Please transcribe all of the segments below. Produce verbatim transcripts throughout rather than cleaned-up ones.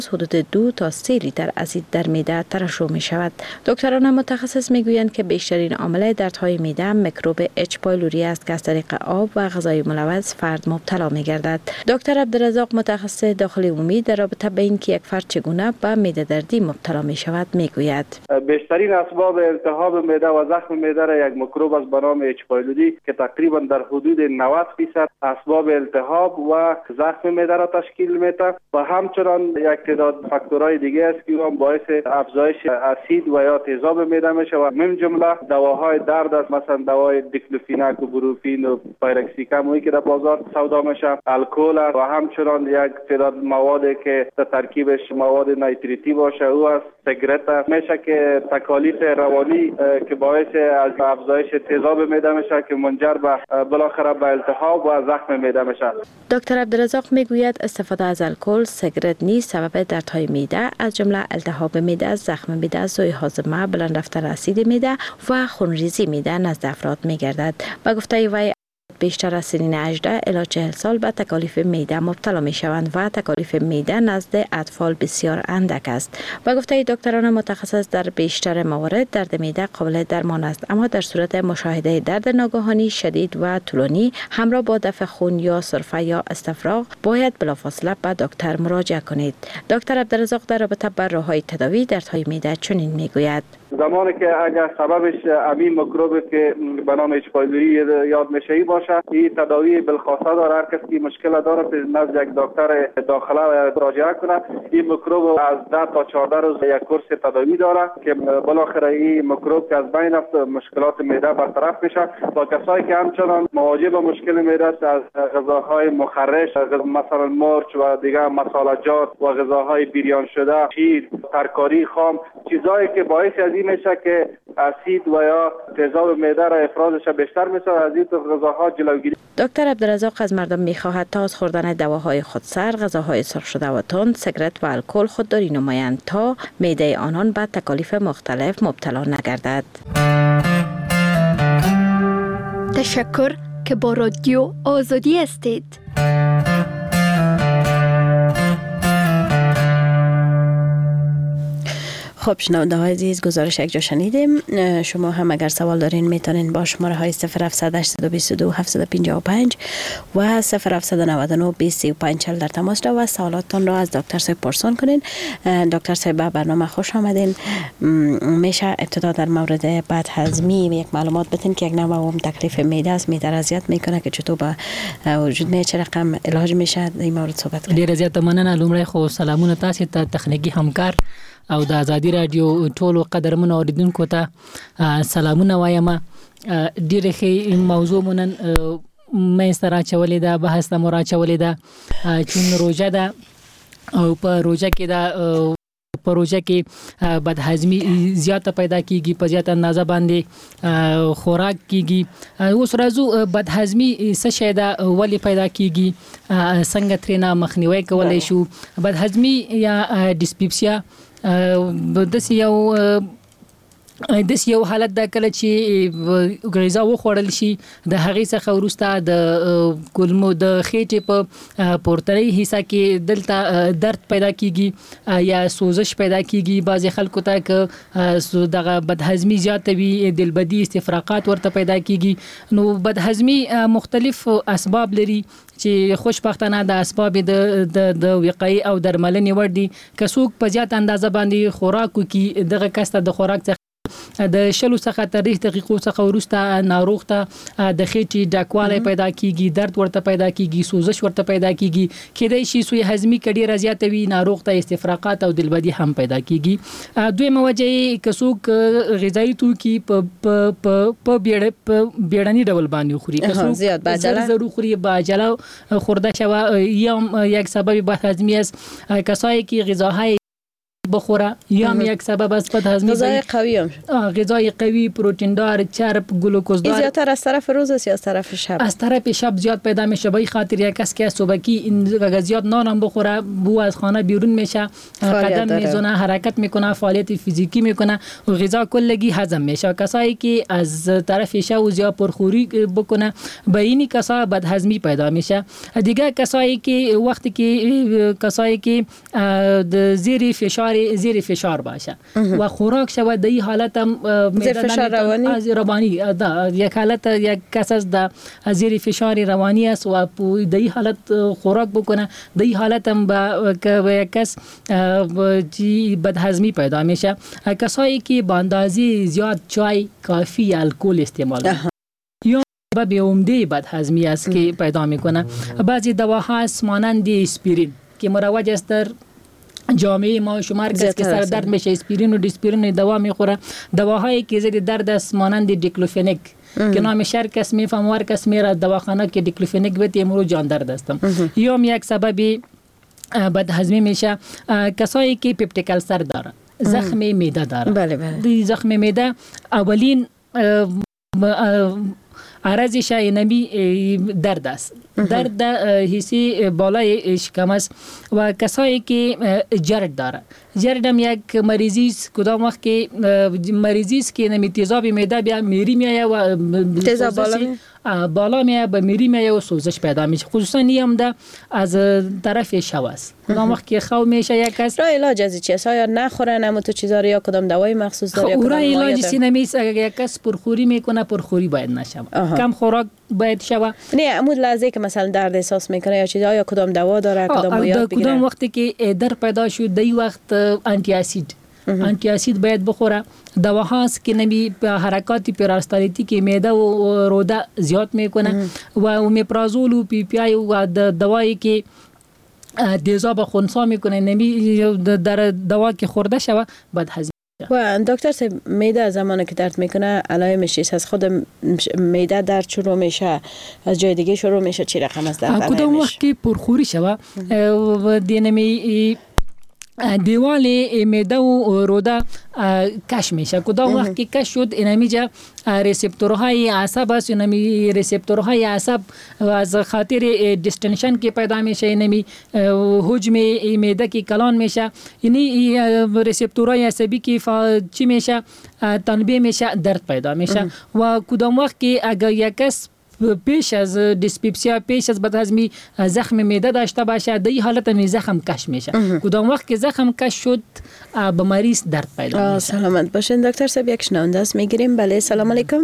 حدود دو تا سه لیتر اسید در معده ترشح می شود. دکتران متخصص می گویند که بیشترین عامل دردهای معده میکروب اچ پایلوری است که از طریق آب و غذای ملوث فرد مبتلا می گردد. دکتر عبدالرزاق متخصص داخلی عمومی در رابطه با اینکه یک فرد چگونه به معده دردی مبتلا می شود می گوید. بیشترین اسباب التهاب معده و زخم معده را یک میکروب است به نام اچ پایلوری که تقریبا در حدود نود درصد اسباب التهاب و زخم معده را تشکیل میده و همچنان یک تعداد فاکتورهای دیگه است که هم باعث افزایش اسید و یا تیزاب معده میشه و من جمله دواهای درد است، مثلا دوای دیکلوفیناک و بروفین و پایرکسیکم که در بازار سودا میشه، الکل و همچنان یک تعداد موادی که در ترکیبش مواد نیتریتی باشه او است، سیگارت است. میشه که تکالیف روانی که باعث از افزایش تیزاب معده میشه که منجر به بالاخره به التهاب و زخم معده میشه. دکتر عبدالرزاق میگوید استفاده از الکل، سیگارت نیز سبب دردهای معده از جمله التهاب معده، زخم معده، زوی هاضمه، بلند رفتن اسید معده و خونریزی معده نزد افراد میگردد. با گفته وی بیشتر از سنین هجده الی چهل سال به تکالیف معده مبتلا می شوند و تکالیف معده نزد اطفال بسیار اندک است. و گفته دکتران متخصص در بیشتر موارد درد معده قابل درمان است، اما در صورت مشاهده درد ناگهانی شدید و طولانی همراه با دفع خون یا سرفه یا استفراغ باید بلافاصله به دکتر مراجعه کنید. دکتر عبدالرزاق در رابطه با راه‌های تداوی دردهای معده چنین میگوید: زمانی که اگر سببش همین میکروب که به نام اچ پایلوری یاد میشه ای باشه، این تداوی بالخاصه داره. هر کسی که مشکل داره نزد یک دکتر داخله مراجعه کنه. این میکروب از ده تا چهارده روز یک کورس تداوی داره که بالاخره این میکروب که از بین رفت مشکلات معده برطرف میشه. با کسایی که همچنان مواجه با مشکل معده است، از غذاهای مخرش مثلا مرچ و دیگه مصالحات و غذاهای بیریان شده، شیر، ترکاری خام، چیزایی که باعث از این میشه که اسید و یا تیزاب معده را افرازش بیشتر میشه، از این غذاها جلوگیری. دکتر عبدالرزاق از مردم میخواهد تا از خوردن دواهای خودسر، غذاهای سرخ شده و تند، سیگارت و الکل خودداری نمایند تا معده آنان به تکالیف مختلف مبتلا نگردد. تشکر که با رادیو آزادی هستید. خب شنونده های عزیز، گزارش یک جا شنیدیم. شما هم اگر سوال دارین میتونین با شماره های صفر هفتصد هشتصد و بیست و دو هفتصد و پنجاه و پنج و صفر هفتصد و نود و نه بیست و سی و پنج چهل در تماس رو و سوالاتتون را از دکتر صاحب پرسان کنین. دکتر صاحب به برنامه خوش آمدین. میشه ابتدا در مورد بدهضمی یک معلومات بدین که یک نوع تکلیف معده است، معده را اذیت میکنه که چطور به وجود میاد، چه رقم علاج میشه، این مورد صحبت کنیم. ډیر زیات مننه. لومړی خو سلامونه تاسو ته تخنیکی همکار او د ازادي رادیو ټولو قدرمنو اوریدونکو ته سلامونه وایم. ډیره ښه موضوع مونن مې سره چولې ده، بحث ته مراجعه ده چې روزه ده او په روزه کې دا په روزه کې بدهضمي زیاته پیدا کیږي، په زیاته اندازه باندې خوراک کیږي. اوس راځو بدهضمي څه شی ده، ولې پیدا کیږي، څنګه ترېنه مخنیوي کولای شو. بدهضمي یا ډیسپیپسیا داسې یو داسې یو حالت ده کله چې غذا وخوړل شي، د هغې څخه وروسته د کولمو د خېټې په پورتنۍ حصه کې دلته درد پیدا کیږي یا سوزش پیدا کیږي. بعضې خلکو ته که دغه بدهضمي زیاته وي، دلبدي، استفراقات ورته پیدا کیږي. نو بدهضمي مختلف اسباب لري چې خوشبختانه د اسباب د د وقایي او درملنې وړ دي. که څوک په زیات اندازه باندې خوراک وکړي، دغه کس ته د خوراک څخه د شلو څخه تر دېرش دقیقو څخه وروسته ناروغ ته د خېټې ډاکوالی پیدا کیږي، درد ورته پیدا کیږي، سوزش ورته پیدا کیږي. کېدای شي سوی هضمي که ډېره زیاته وي، ناروغ ته استفراقات او دلبدي هم پیدا کیږي. دویمه وجه یې که څوک غذایي توکي په بیړني ډول باندې وخوري، که څوک زر زر وخوري، با عجله خورده شوه، یا یک سبب بدهضمی است. کسایی که غذاهای بخوره یا هم یک سبب است بد هضمی. غذای قوی هم غذای قوی، پروتئین دار، چرب، گلوکوز دار. زیادتر از طرف روز است یا از طرف شب؟ از طرف شب زیاد پیدا میشه. به خاطر یک کس که صبحی این زیاد نان هم بخوره بو از خانه بیرون میشه، قدم میزنه، حرکت میکنه، فعالیت فیزیکی میکنه و غذا کلگی هضم میشه. کسایی که از طرف شب زیاد پرخوری بکنه به این کسا بد هضمی پیدا میشه. دیگه کسایی که وقتی که کسایی که زیر فشار زیر فشار باشه و خوراک شود در این حالت هم زیر فشار روانی روانی یک حالت یک کس از زیر فشار روانی است و در این حالت خوراک بکنه در این حالت هم به یک کس بد هضمی پیدا میشه. کسایی که با اندازه زیاد چای، کافی، الکل استعمال یا به عمده بد هضمی است که پیدا میکنه. بعضی دواها است مانند اسپرین که مروج است در جامعه ما شمار کس که سر درد میشه اسپرین و دیسپرین دوا میخوره. دواهایی که ضد درد است مانند دیکلوفنک که نام شهر کس میفهم ور کس میره دواخانه که دیکلوفنک بده امروز جان درد استم. یا یک سبب بد هضمی میشه کسایی که پپتیک السر داره، زخم معده داره. بله بله. زخم معده اولین عرضش اینمی درد است. درد حسی بالای شکم است و کسایی که جرد داره. جرد هم یک مریضی است کدام وقت که مریضی است که نمی تیزاب معده بیا میری میایه و تیزاب بالا می بالا میایه به میری میایه و سوزش پیدا میشه. خصوصا نیم ده از طرف شو است. کدام وقت که خو میشه یک کس را علاج از چی است؟ یا نخورن اما تو چیزا یا کدام دوای مخصوص داره یا کدام علاج سینمیس یک کس پرخوری میکنه پرخوری باید نشه. کم خوراک باید شوه. نه عمود لحظه که مثلا درد احساس میکنه یا چیزا یا کدام دوا داره کدام یاد بگیره. کدام وقتی که در پیدا شد دی وقت آنتی اسید آنتی اسید باید بخوره. دواهاست که نمی حرکات پراستالیتی که معده و روده زیاد میکنه و اومیپرازول و پی پی آی و دوایی که تیزاب خنثی میکنه نمی در دوا که خورده شوه بد هضمی. و دکتر صاحب معده زمانی که درد میکنه علائمش چیست؟ از خود معده درد شروع میشه از جای دیگه شروع میشه چی رقم از درد؟ کدام وقت که پرخوری شوه و دینمی دیوال معده و روده کش میشه. کدام وقت که کش شد اینمیجا ریسپتورهای عصب است. اینمی ریسپتورهای عصب از خاطر دیستنشن که پیدا میشه اینمی حجم معده که کلان میشه. اینی ریسپتورهای عصبی که چی میشه تنبیه میشه درد پیدا میشه. و کدام وقت که اگر یک کس پیش از دیسپپسیا پیش از بد هضمی زخم معده داشته باشه در این حالت می زخم کش میشه. کدام وقت که زخم کش شد به مریض درد پیدا میشه. سلامت باشین دکتر صاحب. یک شنونده است میگیریم. بله سلام علیکم.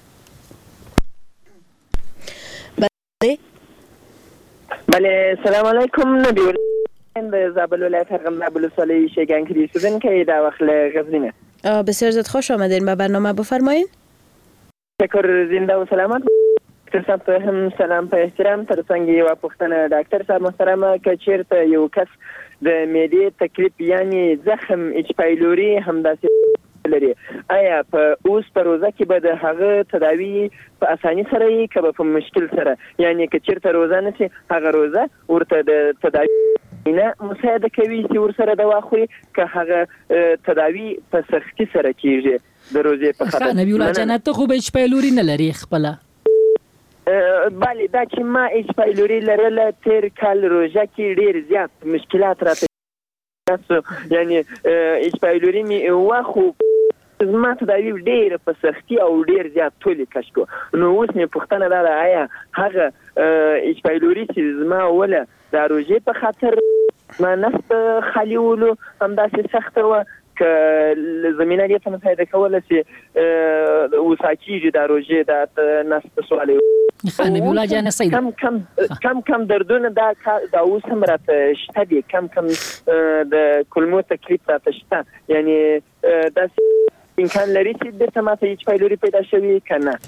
بله بله سلام علیکم. نبی ولایت زابل ولایت هرقم زابل سالی شیگان کری سوزن که داخل غزنینه. بسیار زیاد خوش آمدین به برنامه. بفرمایید. شکر. زنده و سلامت. دکتر صاحب ته هم سلام په احترام ترڅنګ یو پوښتنه ډاکټر صاحب محترمه که چیرته یو کس د معدې تکلیف یعنی زخم اچ پایلوري همداسې لري آیا په اوس په روزه کې به د هغه تداوی په اساني سره یې که په مشکل سره یعنی که چیرته روزه نشي هغه روزه ورته د تداوی نه مساعده کوي چې ورسره دوا خوري که هغه تداوی په سختي سره کیږي د روزې په خاطر. نبی الله جنت ته خو به اچ پایلوري نه لري خپل. بله دا چې ما اچ پایلوري لرله تیر کال روژه کې ډیر زیات مشکلات راته یعنی اچ پایلوري مې واخو زما تداوی ډیر په سختي او ډیر زیات ټولې کش کو. نو اوس مې پوښتنه دا ده آیا هغه اچ پایلوري چې زما اوله د روژې په خاطر ما نفس خالي ولو همداسې سخته وه که زمینه دې ته مساعده کوله چې وساکیږي د روژې د نفس په سوال نبی الله جان سید کم کم کم کم دردونه دا دا اوس هم راته شته دي کم کم د کلمو تکلیف راته شته یعنی دا امکان لري چې دلته ماته هیڅ پایلوري پیدا شوي که نه؟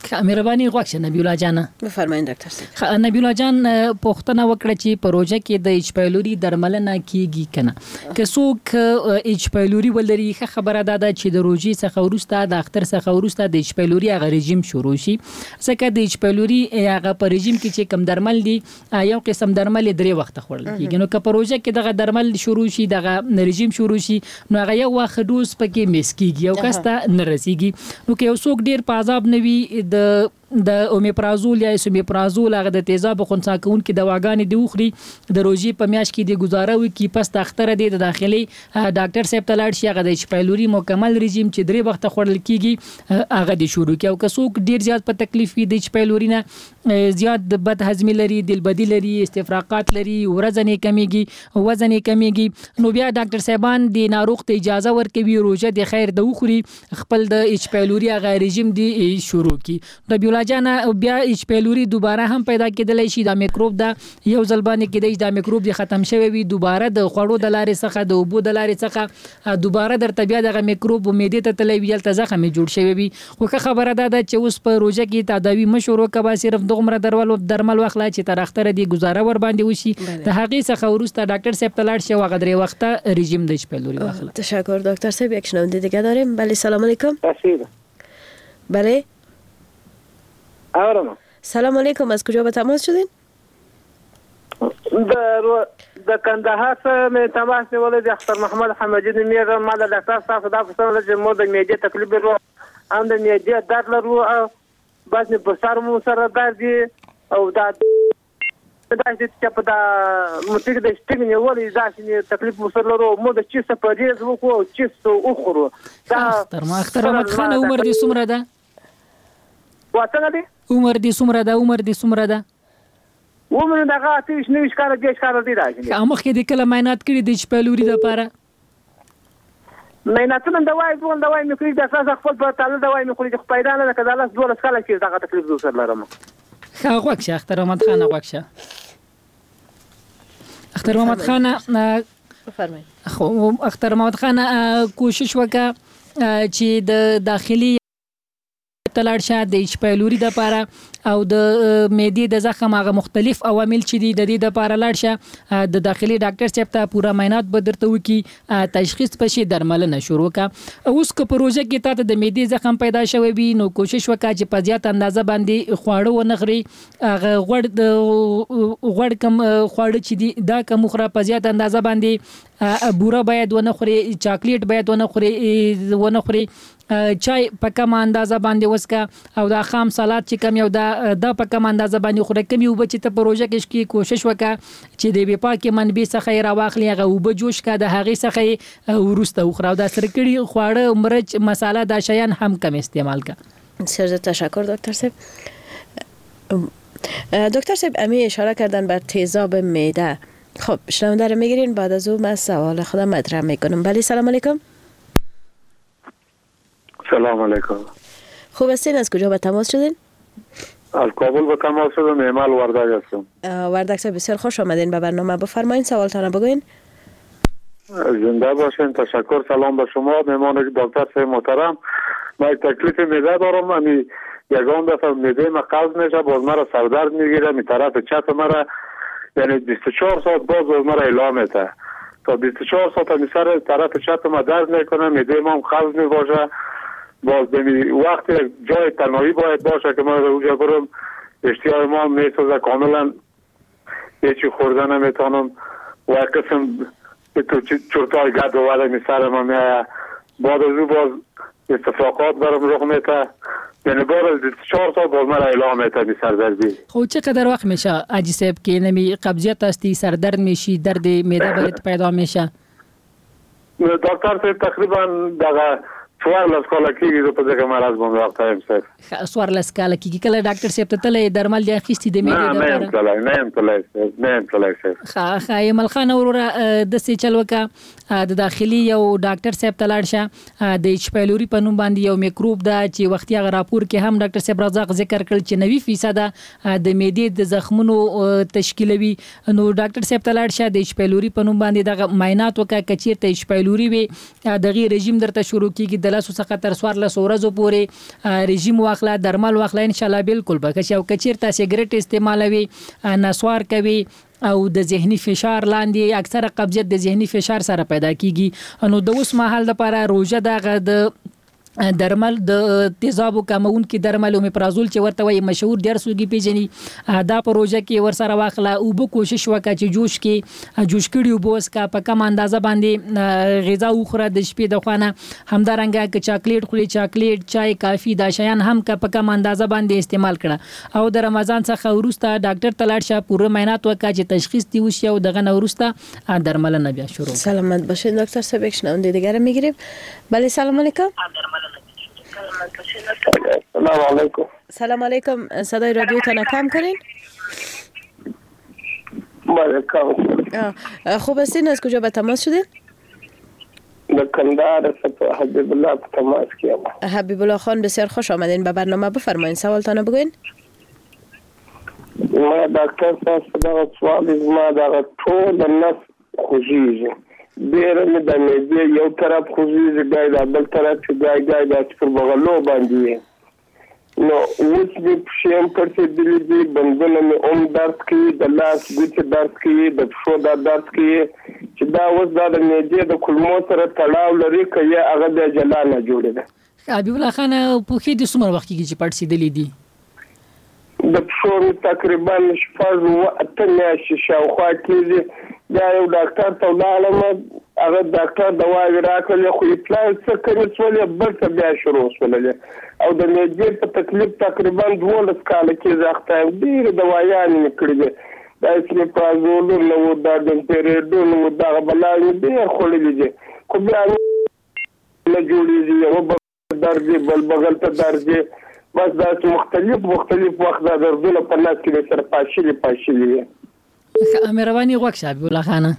مهرباني غوښه نبی الله جان بفرمایئ ډاکټر صاحب. نبی الله جان پوښتنه وکړه چې پروژه کې د ایچ پایلوري درملنه کیږي کنه که څوک ایچ پایلوري ولري خبره ده چې د روزي څخه ورسته د اختر څخه ورسته د ایچ پایلوري هغه رژیم شروع شي. ځکه د ایچ پایلوري هغه په رژیم کې چې کم درمل دي یو قسم درمل درې وخت خوړل کیږي نو که پروژه کې دغه درمل شروع شي دغه رژیم شروع شي نو هغه یو وخت ډوز پکې میس کیږي او کسته نه رسیږي. نو که یو څوک ډیر په عذاب نوي د د اومیپرازول یا سومیپرازول هغه د تیزاب خنثی کوونکې دواګانې دی وخوري د روزي په میاشت کې د گزاره وي کی پس تختره دی د داخلي ډاکټر صاحب ته لاړ شي هغه د ایچ پایلوري مکمل رژیم چې درې وخت خوړل کیږي هغه د شروع کی او که څوک ډیر زیات په تکلیف وي د ایچ پایلوري نه زیات د بد هضمي لري دلبدي لري استفراقات لري وزن یې کمیږي وزن یې کمیږي نو بیا ډاکټر صاحبان د ناروغ ته اجازه ورکوي روزه د خیر د وخوري خپل د ایچ پایلوري هغه رژیم دی شروع کی. د جانا بیا ایچ پایلوري دوباره هم پیدا کېدلی شي دا میکروب دا یو ځل باندې کېدای شي دا میکروب دی ختم شوی وي دوباره د خوړو د لارې څخه د اوبو د لارې څخه دوباره درته بیا دغه میکروب معدې ته تللی وي هلته زخم جوړ شوی وي. خو که خبره ده چې اوس په روژه کې تداوي مه شروع کوه صرف دغومره درمل واخله چې تر اختره دې ګزاره ور باندې وشي د هغې څخه وروسته ډاکټر صاحب ته لاړ شي او هغه درې وخته رژیم د ایچ پایلوري واخله. تشکر دکتر صاحب. یک شنونده دیگه داریم. بله سلام علیکم. بله آرام. سلام علیکم. از کجا به تماس شدین؟ در د کندهار څخه مې تماس نیولې د اختر محمد حمدی میر ما د ډاکټر صاحب دا پوښتنه چې مو د معدې تکلیف لرو هم د معدې درد لرو بس نه په سر مو سره درد او دا دا چې په دا متګ د شتګ نیولې دا چې تکلیف مو سره لرو مو د چیسه په دې وکړو چیسه وخورو دا اختر ما اختر محمد خان عمر دې څومره ده؟ واڅنګ دي عمر دې څومره ده عمر دې څومره ده عمر دغه تیش نوش کار دې کار دې راځي امخ کې د کله ماینات کړی د ایچ پایلوري لپاره مایناتونه دواي دوه دواي مې کړی د اساس خپل په تعالی دواي مې کړی چې پیدا نه کړه لاس دوه کال کې دغه تکلیف دوه سره لرم. ښه غوښه اختر محمد خان غوښه اختر محمد خان بفرمایئ. خو اختر محمد خان کوشش وکړه چې د داخلي تلاړ شه د ایچ پایلوري د لپاره او د معدې د زخم هغه مختلف عوامل چې دي د دې د لپاره لاړ شه د داخلي ډاکټر صاحب ته پوره معاینات به درته وکړي تشخیص پشي درملنه شروع کړه. اوس که پروژه کې تاسو د معدې زخم پیدا شوی وي نو کوشش وکړه چې په زیات اندازه باندې خواړه ونه خوري هغه غوړ د غوړ کم خواړه چې دي دا کم خورا په زیات اندازه باندې بوره باید ونه خوري چاکلیټ باید ونه خوري ونه خوري چای په کم اندازه باندې وسکه او دا خام سالاد چې کم یو دا د په کم اندازه باندې خوره کمی وب چې ته پروژه کې کوشش وکړه چې د بي پاکي منبع څخه راواخلې هغه وب جوش کا د هغه څخه ورسته وخره دا سرکړي خواړه مرچ مساله دا شیان هم کم استعمال کا. سر تشکر دکتر صاحب. دکتر صاحب امی اشاره کردن بر تیزاب معده. خب شنونده رو میگیرین بعد از اون من سوال خودم مطرح میکنم. بله سلام علیکم. سلام علیکم. خوب هستین؟ از کجا به تماس شدین؟ از کابل به تماس شدم. ایمال وردک هستم. وردک صاحب بسیار خوش آمدین به برنامه. بفرمایید سوالتان بگوین. زنده باشین. تشکر. سلام به شما مهمان دکتر صاحب محترم. من یک تکلیف معده دارم. امی یگان دفعه معده ما قبض میشه باز مرا سردرد میگیره می طرف چپ مرا یعنی بیست و چهار ساعت باز مرا اعلام میده تا بیست و چهار ساعت می سر طرف چپ ما درد میکنه معده ما قبض میباشه باز دمی وقت جای تنهایی باید باشه که ما اونجا برم اشتیاق ما میسازه کاملا هیچی خوردن نمیتونم و قسم تو چرتای گد و وده می سر ما میایه بعد از او باز استفراقات برم رخ میته یعنی بار چهار سال باز مرا اعلام میته بی سردردی. خب چقدر وقت میشه حاجی صاحب که نمی قبضیت هستی سردرد میشی درد معده برات پیدا میشه؟ دکتر صاحب تقریبا دغه سوار لسکاله کیږي زه په دغه مرض باندې وخت یم صاحب. سوار لسکاله کیږي کله ډاکټر صاحب ته تللی درمل دی اخیستي د معدې لپاره؟ نه نه تللی نه یم تللی صاحب نه یم تللی صاحب. ښه ښه ایمل خان وروره داسې چل وکړه د داخلي یو ډاکټر صاحب ته لاړ شه د ایچ پایلوري په نوم باندې یو میکروب ده چې وختي هغه راپور کې هم ډاکټر صاحب رزاق ذکر کړل چې نوي فیصده د معدې د زخمونو تشکیلوي نو ډاکټر صاحب ته لاړ شه د ایچ پایلوري په نوم باندې دغه معاینات وکړه که چیرته ایچ پایلوري وي دغه رژیم درته شروع کیږي د لاسو څخه تر څوارلسو ورځو پورې رژیم واخله درمل واخله ان شاء الله بالکل به ښه شي. او که چیرته سګریټ استعمالوي نسوار کوي او د ذهني فشار لاندې اکثره قبضیت د ذهني فشار سره پیدا کیږي نو د اوس مهال لپاره روزه دغه د درمل د تیزابو کمون کې درمل اومیپرازول چې ورته وایي مشهور ډیر سوګي پیژني دا په روزه کې ور سره واخله او به کوشش وکړه چې جوش کې جوش کړي او بوس کا په کم اندازه باندې غذا وخوره د شپې د خوانه همدارنګه ک چاکلیټ خوري چاکلیټ چای کافي دا شیان هم ک په کم اندازه باندې استعمال کړه او د رمضان څخه وروسته ډاکټر تلاړ شه پوره معاینات وکړه چې تشخیص دی وشي او دغه نه وروسته درمل نه بیا شروع. سلامت باشید دکتر صاحب. یک شنونده دیگر میگیریم. بله سلام علیکم. سلام علیکم. سلام علیکم. صدای رادیو تان کم کنین. بله کم. خوب هستین؟ از کجا به تماس شدین؟ در کندهار حبیب الله به تماس کردم. حبیب الله خان بسیار خوش آمدین به برنامه. بفرمایید سوالتان بگوین. ما دکتر صاحب دا سوال ما دا ټول نس خوږیږي ډېر مې د معدې یو طرف خوږیږي ګای د بل طرف چې ګای ګای د پر بغلو باندې نو اوس دې پښې هم پړسېدلي دي بندونه مې هم درد کوي د لاس ګوتې درد کوي د پښو دا درد کوي چې دا اوس دا د معدې د کولمو سره تړاو لري که یا هغه د جلا نه جوړې ده. حبیب الله خان پوښتنه د څومره وخت کېږي چې پړسېدلي دي؟ د پښو تقریبا شپږ اووه اته میاشتې شاوخوا کېږي. دا یو ډاکټر ته ولاړم هغه ډاکټر دواوې راکړلې خو اطلاع څه کوي شولې بل څه بیا شروع شولې او د معدې په تکلیف تقریبا دولس کاله کېږي اخته یم ډېرې دوایانې مې کړي دي دا اسمیپرازول نه و دا ډمپیریډون و دغه بلاوې ډېر خوړلي دي خو بیا نه جوړېږي یو بل درد دی بل بغل ته درد دی بس داسې مختلف مختلف وخت دا دردونه په نس کې د سره پاشلي پاشلي وي. مهرباني وکړه حبیب الله خان.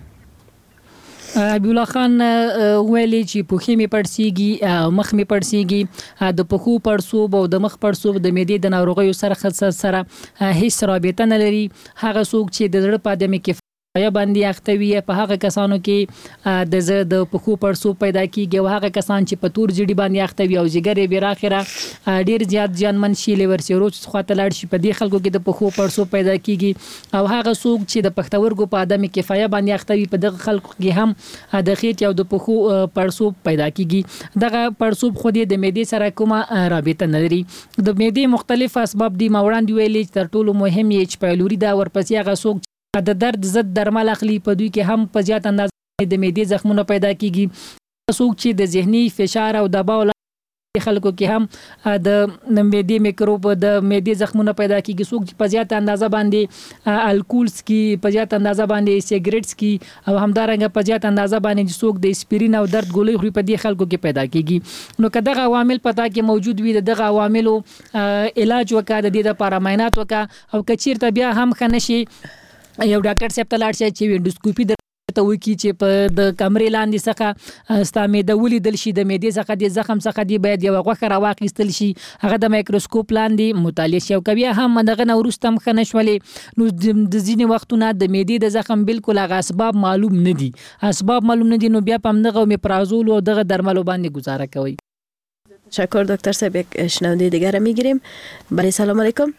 حبیب الله خان ویلي چې پوښې مې پړسېږي مخ مې پړسېږي د پښو پړسوب او د مخ پړسوب د معدې د ناروغیو سره سره هیڅ رابطه نه لري. هغه څوک چې د زړه په عدم کفایت یا باندې اخته وي په هغه کسانو کې د زړه د پښو پړسوب پیدا کیږي او هغه کسان چې په تور جړي باندې اخته وي او جګر یې بیراخره ډیر زیات ځانمن شي لیور سیروز خواته لاړ شي په دې خلکو کې د پښو پړسوب پیدا کیږي او هغه څوک چې د پښتورګو په عدم کفایت باندې اخته وي په دغه خلکو کې هم د خېټ او د پښو پړسوب پیدا کیږي. دغه پړسوب خو د معدې سره کومه رابطه نه لري. د معدې مختلف اسباب دي موړاندې ویلي تر ټولو مهم یې ایچ پایلوري دا ورپسې هغه څوک د درد ضد درمل اخلي په دوی کې هم په زیات اندازه د معدې زخمونه پیدا کیږي. څوک چې د ذهني فشار او دباو له خلکو کې هم د معدې میکروب د معدې زخمونه پیدا کیږي. څوک چې په زیات اندازه باندې الکول سکي په زیات اندازه باندې سیګریټ سکي او همدارنګه په زیات اندازه باندې څوک د اسپرین او درد ګولۍ خوري په دې خلکو کې پیدا کیږي. نو که دغه عوامل پتا کې موجود وي دغه عواملو علاج وکړه د دې لپاره معاینات وکړه او که چیرته بیا هم ښه نشي یو ډاکټر صاحب ته لاړ شي چې وینډوسکوپي درته وکړي چې په د کمرې لاندې څخه ستا معده ولیدل شي د معدې څخه د زخم څخه دی باید یوه غوښه راواخیستل شي هغه د مایکروسکوپ لاندې مطالعه شي او که بیا هم دغه نه وروسته هم ښه نه شولې نو د ځینې وختونه د معدې د زخم بالکل هغه اسباب معلوم نه دي اسباب معلوم نه دي نو بیا په همدغه اومیپرازول او دغه درملو باندې گزاره کوئ. تشکر دکتر صاحب. یک شنونده دیگر میگیریم. بله سلام علیکم.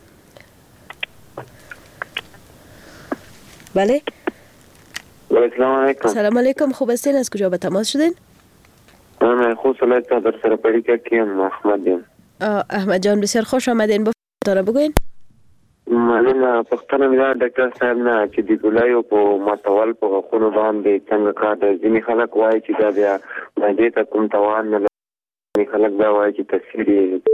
بله سلام علیکم. سلام علیکم. خوب هستین؟ از کجا به تماس شدین؟ من خوب سلامت در سر پریکا کیم احمد یم. احمد جان بسیار خوش آمدین. بفرمایید بگوین. معلومه پښتنه مې ډاکټر صاحب نه چې د ګولایو په ماتول په غوښونو باندې څنګه کار دی. ځینې خلک وایي چې دا بیا معدې ته کوم تاوان نه لري. خلک دا وایي چې تاثیر یې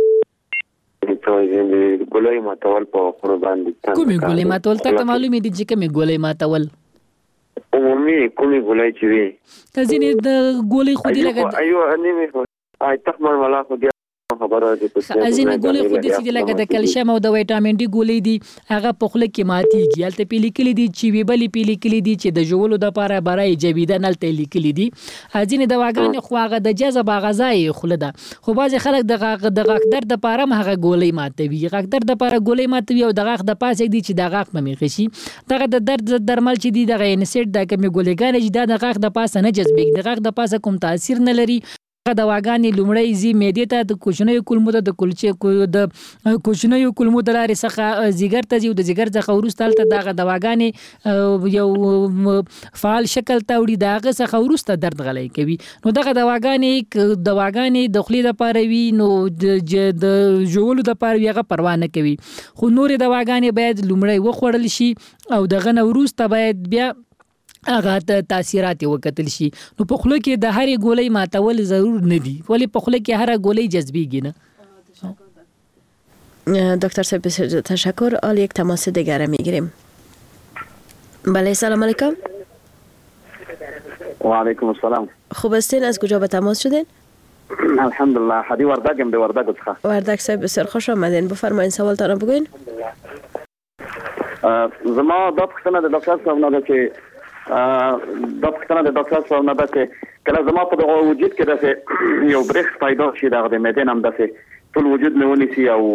ګولۍ ماتول په غوښونو باندې کومې ګولۍ ماتول ته معلومې دي چې کومې ګولۍ ماتول عمومي کومې ګولۍ چې وي که ځینې د ګولۍ خو دې لکه ایوه نیمې آی تخمن والا خو دې خبره ده په ځینې ګولۍ خو دې چې لکه د کلشیم او د ویټامین ډي ګولۍ دي هغه په خوله کې ماتېږي. هلته پې لیکلي دي چې ویبلې پې لیکلي دي چې د ژولو دپاره برای جویدن هلته یې لیکلي دي. ځینې دواګانې خو هغه د جذب غذا یې خوله ده خو بعضې خلک د غاښ درد دپاره هم هغه ګولۍ ماتوي. غاښ درد دپاره ګولۍ ماتوي او د غاښ د پاسه دي چې د غاښ به مې ښه شي. دغه د درد ضد درمل چې دي دغه انسیډ دا کومې ګولېګانې چې دا د غاښ د پاسه نه جذبېږي د غاښ د پاسه کوم تاثیر نه لري دواګانې لومړی زی معدې ته د کوچنیو کولمو ته د کلچې د کوچنیو کولمو د لارې څخه ځیګر ته ځي او د ځیګر څخه وروسته هلته دغه دواګانې یو فعال شکل ته وړي، د هغه څخه وروسته درد غلی کوي. نو دغه دواګانې دواګانې د خولې دپاره وي نو د ژولو دپاره وي هغه پروا نه کوي، خو نورې دواګانې باید لومړی وخوړل شي او دغه نه وروسته باید بیا هغه تاثیرات وکتل شي. نو په خوله کې د هرې ګولۍ ماتول ضرور نه دي، ولې په خوله کې هره ګولۍ جذبیږي نه. دکتر صاحب بسیار تشکر. حال یک تماس دیگر میگیریم. بله سلام علیکم. و علیکم السلام. خوب هستین؟ از کجا به تماس شدین؟ الحمدلله. هدی وردگم دی وردگ څخه. وردگ صاحب بسیار خوش آمدین. بفرمایید سوالتان رو بگوین. زما دا پوښتنه د ډاکټر صاحب نه ده چې دا پوښتنه د ډاکټر صاحب نه ده چې کله زما په دغه وجود کې داسې یو برېښ پیدا شي دغه د معدې نه هم داسې ټول وجود مې ونیسي او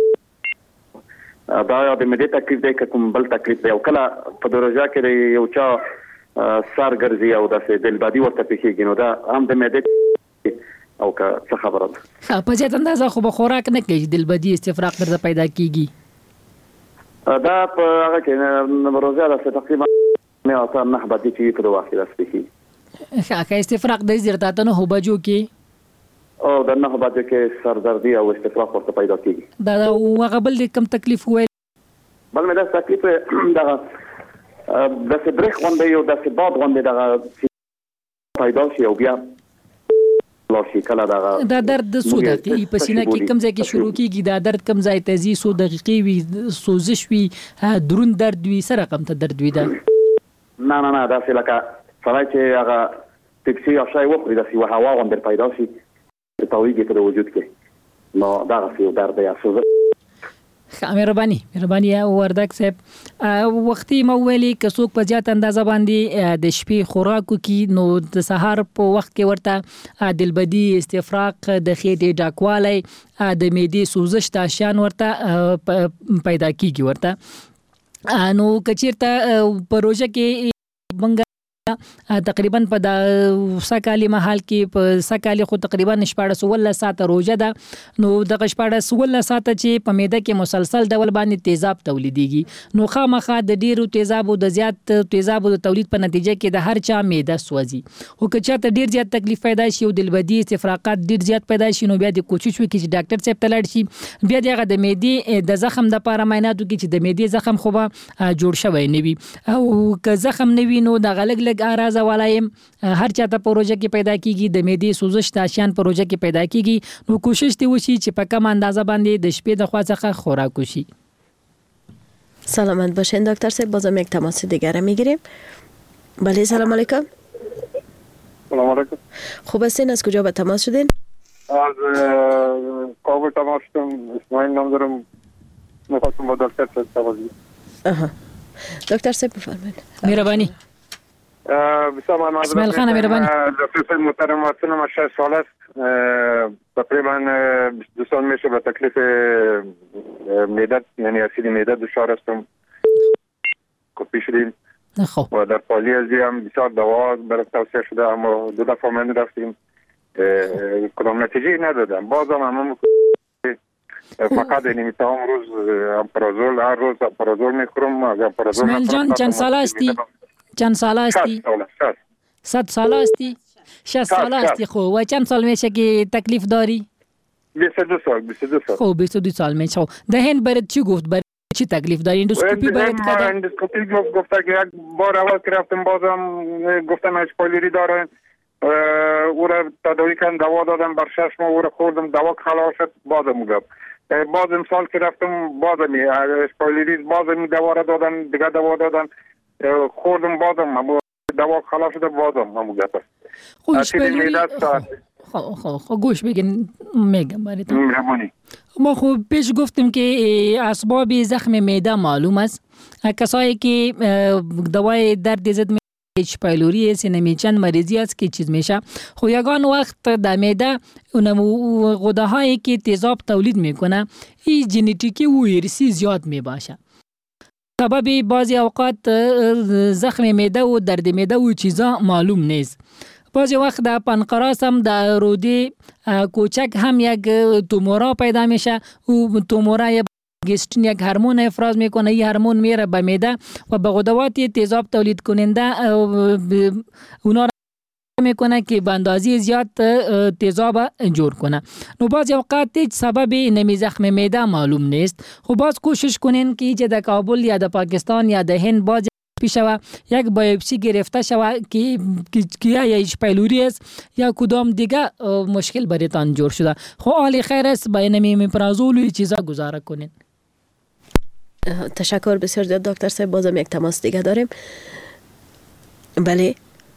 دا د معدې تکلیف دی که کوم بل تکلیف دی، او کله په د روژه کې د یو چا سر ګرځي او داسې دلبادي ورته پېښېږي، نو دا هم د معدې او که څه خبره ده. په زیات اندازه خو به خوراک نه کوي، دلبادي استفراق درته پیدا کېږي. دا په هغه کې روژه داسې تقریبا مې اته نه بجې چې په دغه وخت کې داسې پېښېږي. که استفراق دی درته اته نهو بجو کې او د نهو بجو کې سردردي او استفراق ورته پیدا کېږي. دا هغه بل کوم تکلیف وویل؟ بل مې داسې تکلیف دغه داسې برېښ غوندې یو داسې باد غوندې دغه پیدا شي او بیا دا درد څو دقیقې په سینه کې کوم ځای کې شروع کېږي؟ دا درد کوم ځای ته ځي؟ څو دقیقې وي؟ سوزش وي؟ دروند درد وي؟ څه رقم ته درد وي؟ دا نه نه نه داسې لکه سړی چې هغه پیپسي یا شی وخوري داسې یوه هوا غوندې پیدا شي تاویږي په د وجود کې، نو دغسې یو درد دی یا سوزش. مهرباني مهرباني وردګ صاحب. وختي مو ویلي که څوک په زیات اندازه باندې د شپې خوراکو کې نو د سهار په وخت کې ورته دلبدي، استفراق، د خېټې ډاکوالی، د معدې سوزش تاشیان ورته پیدا کیږي ورته. نو که چېرته په روژه کې منګه تقریبا په د سکالي محل کې په سکالي خو تقریبا شپاړس اوولس ساعته روژه ده، نو دغه شپاړس اوولس ساعته چې په معده کې مسلسل ډول باندې تیزاب تولیدېږي، نو خامخا د ډېرو تیزابو د زیات تیزابو د تولید په نتیجه کې د هر چا معده سوځي. خو که چاته ډېر زیات تکلیف پیدا شي او دلبدي استفراقات ډېر زیات پیدا شي، نو بیا د کوشش وکړي چې ډاکټر صاحب ته لاړ شي، بیا د هغه د معدې د زخم دپاره معاینات وکړي چې د معدې زخم خو به جوړ شوی نه وي، او که زخم نه وي نو دغه لږ لږ اراز والایم هر چاته په روژه کې پیدا کیږي، د معدې سوزش تاشیان په روژه کې پیدا کیږي، نو کوشش دی وشي چې په کم اندازه باندې د شپې د خوا څخه خوراک وشي. سلامت باشین دکتر صاحب. بازم یک تماس دیگر میگیریم. بله سلام علیکم. سلام علیکم. خوب هستین؟ از کجا به تماس شدین؟ از کابل تماس شدم. اسماعیل نام دارم. میخواستم با دکتر صاحب تماس بگیرم. دکتر صاحب بفرمایید. مهربانی. بسیار ممنون. اسماعیل خان مهربانی. دکتر صاحب محترم، سنم شصت سال است. تقریبا بیست و دو سال میشه به تکلیف معده یعنی اسید معده دچار هستم. کپی شدیم و در پالیزی هم بسیار دوا برای توصیه شده، اما دو دفعه من رفتیم کدام نتیجه ندادم. بازم هم فقط یعنی میتوام روز امپرازول هر روز امپرازول میخورم. اسماعیل جان چند ساله هستی؟ چند ساله هستی؟ صد ساله هستی؟ شصت ساله هستی. خب و چند سال میشه که تکلیف داری؟ بیست و دو سال. بیست و دو سال. خب بیست و دو سال میشه. دهن برات چی گفت؟ برای چی تکلیف داری؟ اندوسکوپی برات کرده؟ اندوسکوپی گفته که یک بار اول که رفتم بازم گفتم اسپایلری داره، او را تداوی کردن، دوا دادم، بر شش ماه او را خوردم، دوا خلاص شد، بازم گفت بازم سال که رفتم بازم اسپایلری بازم دوا را دادن، دیگه دوا دادن، خوردم بازم دوا خلاص شده، بازم همون گفت. خب خب خب خب گوش بگین میگم براتون. ما خب پیش گفتیم که اسباب زخم معده معلوم است. کسایی که دوای درد ضد اچ پایلوری سینمیچن مریضی است که چیز میشه، خب یگان وقت در معده اون غده هایی که تیزاب تولید میکنه این ژنتیکی و ارثی زیاد میباشه. سبب بعضی اوقات زخم معده و درد معده و چیزا معلوم نیست. باز وقت در پانقراس هم در روده کوچک هم یک تومورا پیدا میشه. او تومورا گستین یک هورمون افراز میکنه. این هورمون میره به معده و به غدوات تیزاب تولید کننده اونا میکنه که به اندازه زیاد تیزاب جور کنه. نو باز اوقات هیچ سبب نمی زخم معده معلوم نیست. خب باز کوشش کنین که چه در کابل یا در پاکستان یا در هند باز پیشوا یک بایوپسی گرفته شود که که یا ایچ پایلوری است یا کدام دیگه مشکل برایتان جور شده. خب حال خیر است با اینمی میپرازول و چیزا گزاره کنین. تشکر بسیار زیاد دکتر صاحب. بازم یک تماس دیگه داریم. بله.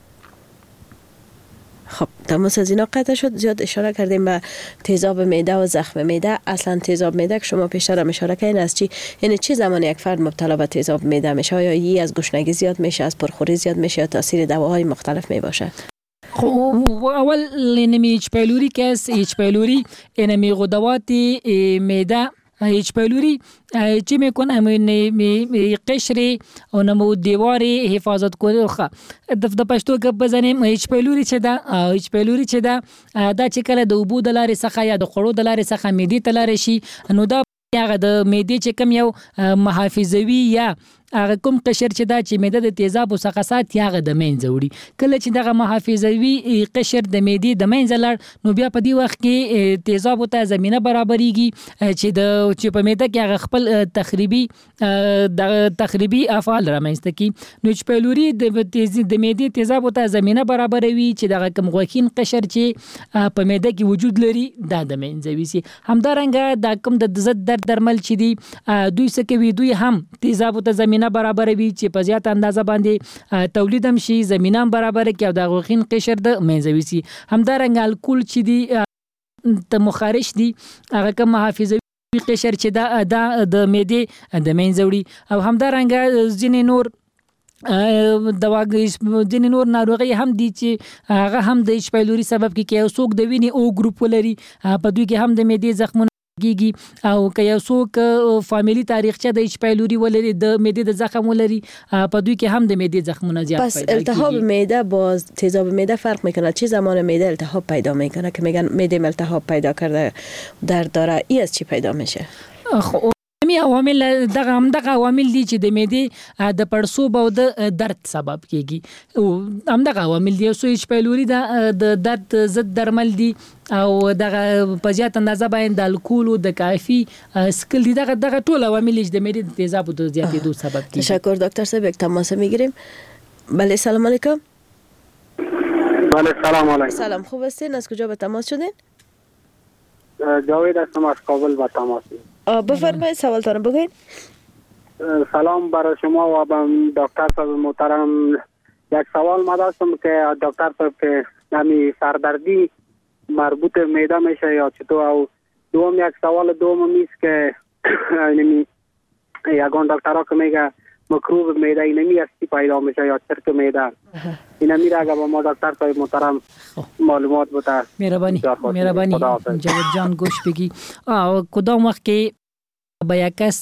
خب تماس از اینا قطع شد. زیاد اشاره کردیم به تیزاب معده و زخم معده. اصلا تیزاب معده که شما پیشتر هم اشاره کردین از چی، یعنی چه زمان یک فرد مبتلا به تیزاب معده میشه؟ آیا ای از گشنگی زیاد میشه، از پرخوری زیاد میشه، یا تاثیر دواهای مختلف می باشه؟ خب اول اینمی ایچ پایلوری که است، ایچ پایلوری اینمی غدوات معده ایچ پایلوری چی میکنه؟ می قشری و نمو دیواری حفاظت کنه. خب د پښتو کې بزنیم ایچ پایلوری چې دا ایچ پایلوری چې دا دا چې کله د اوبو د لارې څخه یا د خړو د لارې څخه معدې ته لاړ شي، نو دا هغه د معدې چې کوم یو محافظوي یا هغه کوم قشر چې دا چې معده د تیزاب څخه ساتي هغه د منځه وړي. کله چې دغه محافظوي قشر د معدې د منځه لاړ، نو بیا په دې وخت کې تیزاب ته زمينه برابرېږي چې د چې په معده کې هغه خپل تخریبي د تخریبي افعال رامنځته کوي. نو چې پایلوري د تیزي د معدې تیزاب ته زمينه برابروي چې دغه کوم غوښین قشر چې په معده کې وجود لري دا د منځه ويسي. همدارنګه د کوم د ضد درد درمل چې دي دوی څه کوي، دوی هم تیزاب ته زمينه برابروي چې په زیات اندازه باندې تولید هم شي، زمينه برابر کوي او د غوښین قشر د منځه ويسي. همدارنګه الکول چې دي ته مخارج دي هغه کوم محافظوي قشر چې دا د معدې د منځه وړي. او همدارنګه ځینې نور دواګې ځینې نور ناروغي هم دي چې هغه هم د ایچ پایلوري سبب کیږي. یو څوک د وینې او ګروپ ولري په دوی کې هم د معدې زخمونه کیږي، او که یو څوک فامیلی تاریخچه د ایچ پایلوري ولري د معدې د زخم ولري په دوی کې هم د معدې زخمونه زیات پیدا کیږي. پس التهاب معده با تیزاب معده فرق میکنه؟ چه زمان معده التهاب پیدا میکنه که میگن معده التهاب پیدا کرده درد داره؟ ای از چی پیدا میشه؟ خب می عوامل دغه هم دغه عوامل دي چې د معدې د پړسوب او د درد سبب کیږي. او هم دغه عوامل دي. سو ایچ پایلوري د درد ضد درمل دي او دغه په زیات اندازه باندې د الکول او د کافي سکل دي. دغه دغه ټول عوامل چې د معدې د تیزاب د زیاتېدو سبب کیږي. تشکر دکتر صاحب. یک تماس میگیریم. بله سلام علیکم. بله سلام علیکم. سلام، خوب هستین؟ از کجا به تماس شدین؟ جاوید هستم از کابل با تماس. بفرمایید سوالتان بگوین. سلام برای شما و به دکتر صاحب محترم. یک سوال ما داشتم که دکتر صاحب که نمی سردردی مربوط معده میشه یا چطور؟ او دوم یک سوال دوم میست که نمی یگان دکترها که میگه مکروب معده اینمی هستی پیدا میشه یا چرک معده، اینا میره اگه با ما دکتر صاحب محترم معلومات بده. مهربانی مهربانی جاوید جان گوش بگی. کدام وقت که با یک کس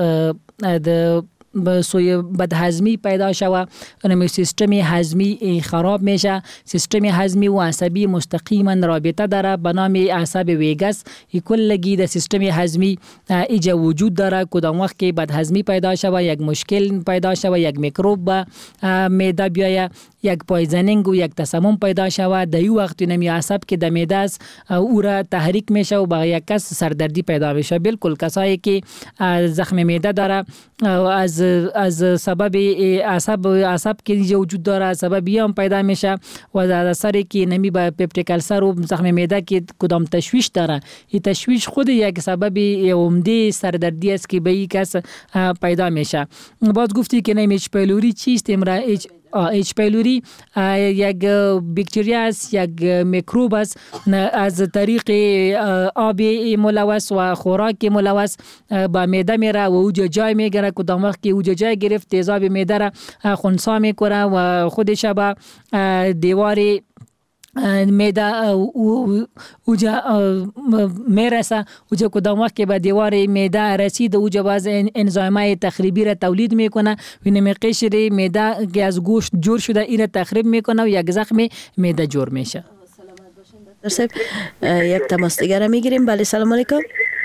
د سوی بدهضمی پیدا شوه، اونم سیستم هضمی خراب میشه. سیستم هضمی و عصبی مستقیما رابطه داره به نام عصب ویگاس. کلگی د سیستم هضمی ایجا وجود داره. کدام وقت که بدهضمی پیدا شوه، یک مشکل پیدا شوه، یک میکروب به معده بیایه، یک پایزنینگ و یک تسمم پیدا شوه، در این وقت نمی عصب که در معده است او را تحریک میشه و با یک کس سردردی پیدا میشه. بالکل کسایی که زخم معده داره از از سبب عصب عصب که وجود داره سبب هم پیدا میشه و در اثر که نمی با پپتیک السر و زخم معده که کدام تشویش داره، این تشویش خود یک سبب عمده سردردی است که به یک کس پیدا میشه. باز گفتی که نمی ایچ پایلوری چیست؟ امرا ایچ پایلوری یک باکتریا است، یک میکروب است از طریق آب ملوث و خوراک ملوث با معده میره و او جای میگیره. کدام وقت که او جای گرفت تیزاب معده را خنثی میکنه و خودش با دیوار معده اوجا میرسه اوجا کدام وقت که به دیوار معده رسید اوجا باز انزایمای تخریبی را تولید میکنه و نمی قشر معده که از گوشت جور شده این را تخریب میکنه و یک زخم معده جور میشه. درسته. یک تماس دیگر را میگیریم. بله سلام علیکم.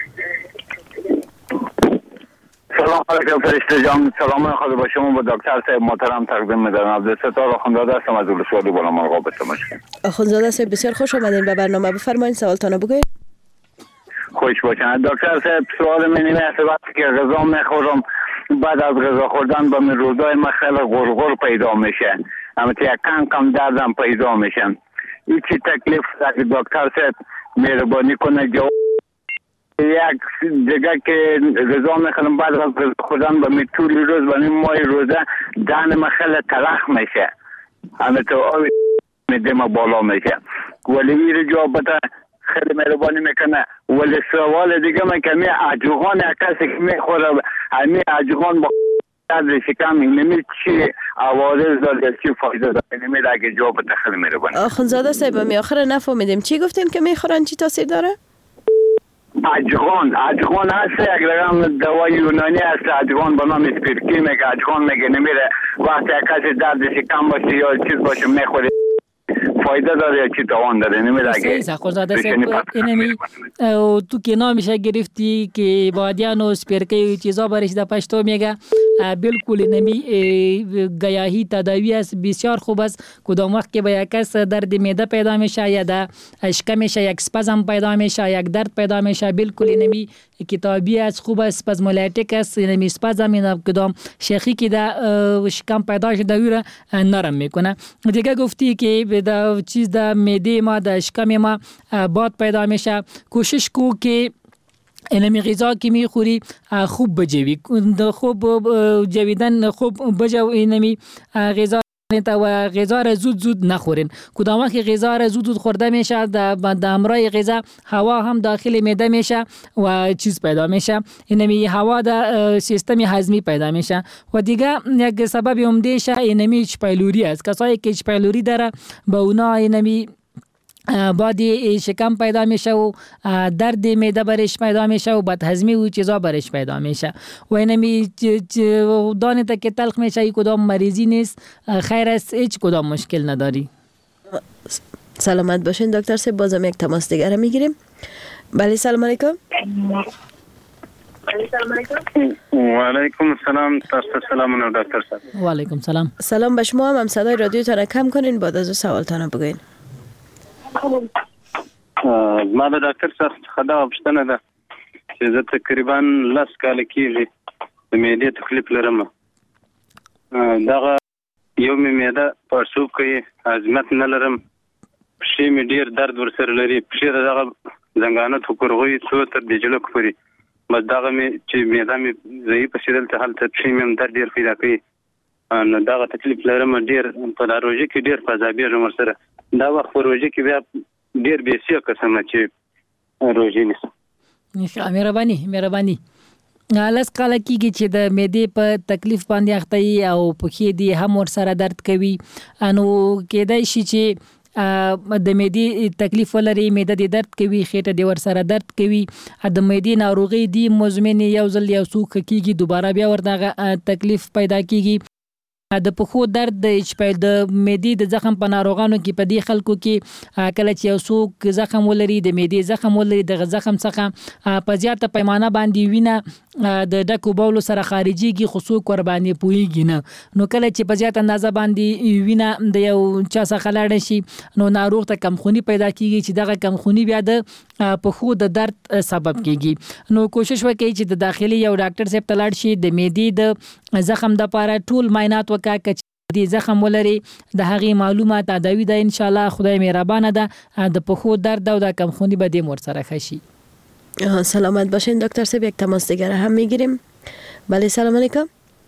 سلام علیکم فرشته جان. سلام خدا با شما با دکتر صاحب محترم تقدیم می‌دارم. عبدالستار آخوندزاده هستم از ولسوالی بالامرغاب به تماشا. آخوندزاده صاحب بسیار خوش آمدین به برنامه. بفرمایید سوالتان بگویید. خوش باشین دکتر صاحب. سوال من اینه است وقتی که غذا میخورم بعد از غذا خوردن به من روزای من خیلی غرغر پیدا میشه. اما یک کم کم دردم پیدا میشن. این چی تکلیف اگه دکتر صاحب مهربانی کنه جواب یک دیگه که غذا میخورم بعد از غذا خوردن به می طول روز و نیم ماه روزه دهن من خیلی تلخ میشه. همه تو آوی میده ما بالا میشه. ولی این رو جواب بده خیلی مهربانی میکنه. ولی سوال دیگه من که می عجوغان کسی که میخوره همی عجوغان با درد شکم اینمی چی عوارض داره چی فایده داره اینمی اگه جواب بده خیلی مهربانی. آخوندزاده صاحب می آخر نفهمیدیم چی گفتین که میخورن چی تاثیر داره؟ اجغان اجغان هست یک رقم دوای یونانی هست اجغان به نام اسپیرکی میگه اجغان میگه نمیره وقتی کسی درد شکم باشه یا چیز باشه میخوره فایده داره یا چی توان داره نمیره اگه سخوزاده صاحب اینمی تو که نامشه گرفتی که بادیان و اسپیرکی چیزا برش در پشتو میگه بالکل نمی گیاهی تداوی است بسیار خوب است. کدام وقت که به یک کس درد معده پیدا میشه یا در اشکه میشه یک اسپازم پیدا میشه یک درد پیدا میشه بالکل نمی کتابی است خوب است اسپازمولایتیک است نمی اسپازم این کدام شیخی که در شکم پیدا شده ویره نرم میکنه. دیگه گفتی که در چیز در معده ما در اشکم ما باد پیدا میشه. کوشش کو که اینمی غذا که میخوری خوب بجوی خوب جویدن خوب بجو اینمی غذا و غذا را زود زود نخورین. کدام وقت غذا را زود زود خورده میشه در امرای غذا هوا هم داخل معده میشه و چیز پیدا میشه اینمی هوا در سیستم هضمی پیدا میشه و دیگه یک سبب عمدهش اینمی اچ پایلوری است. کسایی که اچ پایلوری داره با اونا اینمی بادی شکم پیدا میشه و درد معده برش پیدا میشه و بدهضمی و چیزا برش پیدا میشه و اینمی دانه تا که تلخ میشه ای کدام مریضی نیست خیر است هیچ کدام مشکل نداری. سلامت باشین دکتر صاحب. بازم یک تماس دیگر میگیریم. بله سلام علیکم. و علیکم السلام. سلام دکتر صاحب. و علیکم سلام. سلام به شما. هم صدای رادیو تان کم کنین بعد از سوالتان بگوین. ما د ډاکټر صاحب څخه دا پوښتنه ده چې زه تقریبا لس کاله کېږي د معدې تکلیف لرم. دغه یو مې معده پړسوب کوي عظمت نه لرم پښې مې ډېر درد ورسره لري پښې د دغه زنګانه ټوکرغوي څو تر دیجلک پورې بس دغه مې چې معده مې ضعیفه شي دلته هلته پښې مې هم درد ډېر پیدا کوي نو دغه تکلیف لرم ډېر په دا روژه کې ډېر فضابېږم ورسره دا وخت په روژه کې بیا ډېر بېسیه قسمه چې روژې نیسم. مهرباني مهرباني لس کاله کېږي چې د معدې په تکلیف باندې اخته یې او پښې دې هم ورسره درد کوي نو کېدای شي چې د معدې تکلیف ولري معده دې درد کوي خېټه دې ورسره درد کوي د معدې ناروغي دې مزمن یو ځل یو څوک کېږي دوباره بیا ورته تکلیف پیدا کېږي. د پخو درد د اچپایل د معدې د زخم په ناروغانو کې په دې خلکو کې کله چې یو څوک زخم ولري د معدې زخم ولري د زخم څخه په زیاته پیمانه باندې وینه د ډکو بولو سره خارجيږي خو څوک ور باندې پويږي نه نو کله چې په زیاته اندازه باندې وینه د یو چا څخه لاړ شي نو ناروغ ته کمخونی پیدا کیږي چې دغه کمخونی بیا د پخو د درد سبب کیږي. نو کوشش وکړئ چې د داخلي یو ډاکټر صاحب ته لاړ شي د معدې د زخم د لپاره ټول معاینات وکړي دې زخم ولري د هغې معلومات تداوی ده ان شاء الله خدای مهربانه ده د پخو درد او د کمخونی به دې مور سره خشي. سلامت باشین دکتر صاحب. یک تماس دیگر هم میگیریم. بله سلام علیکم.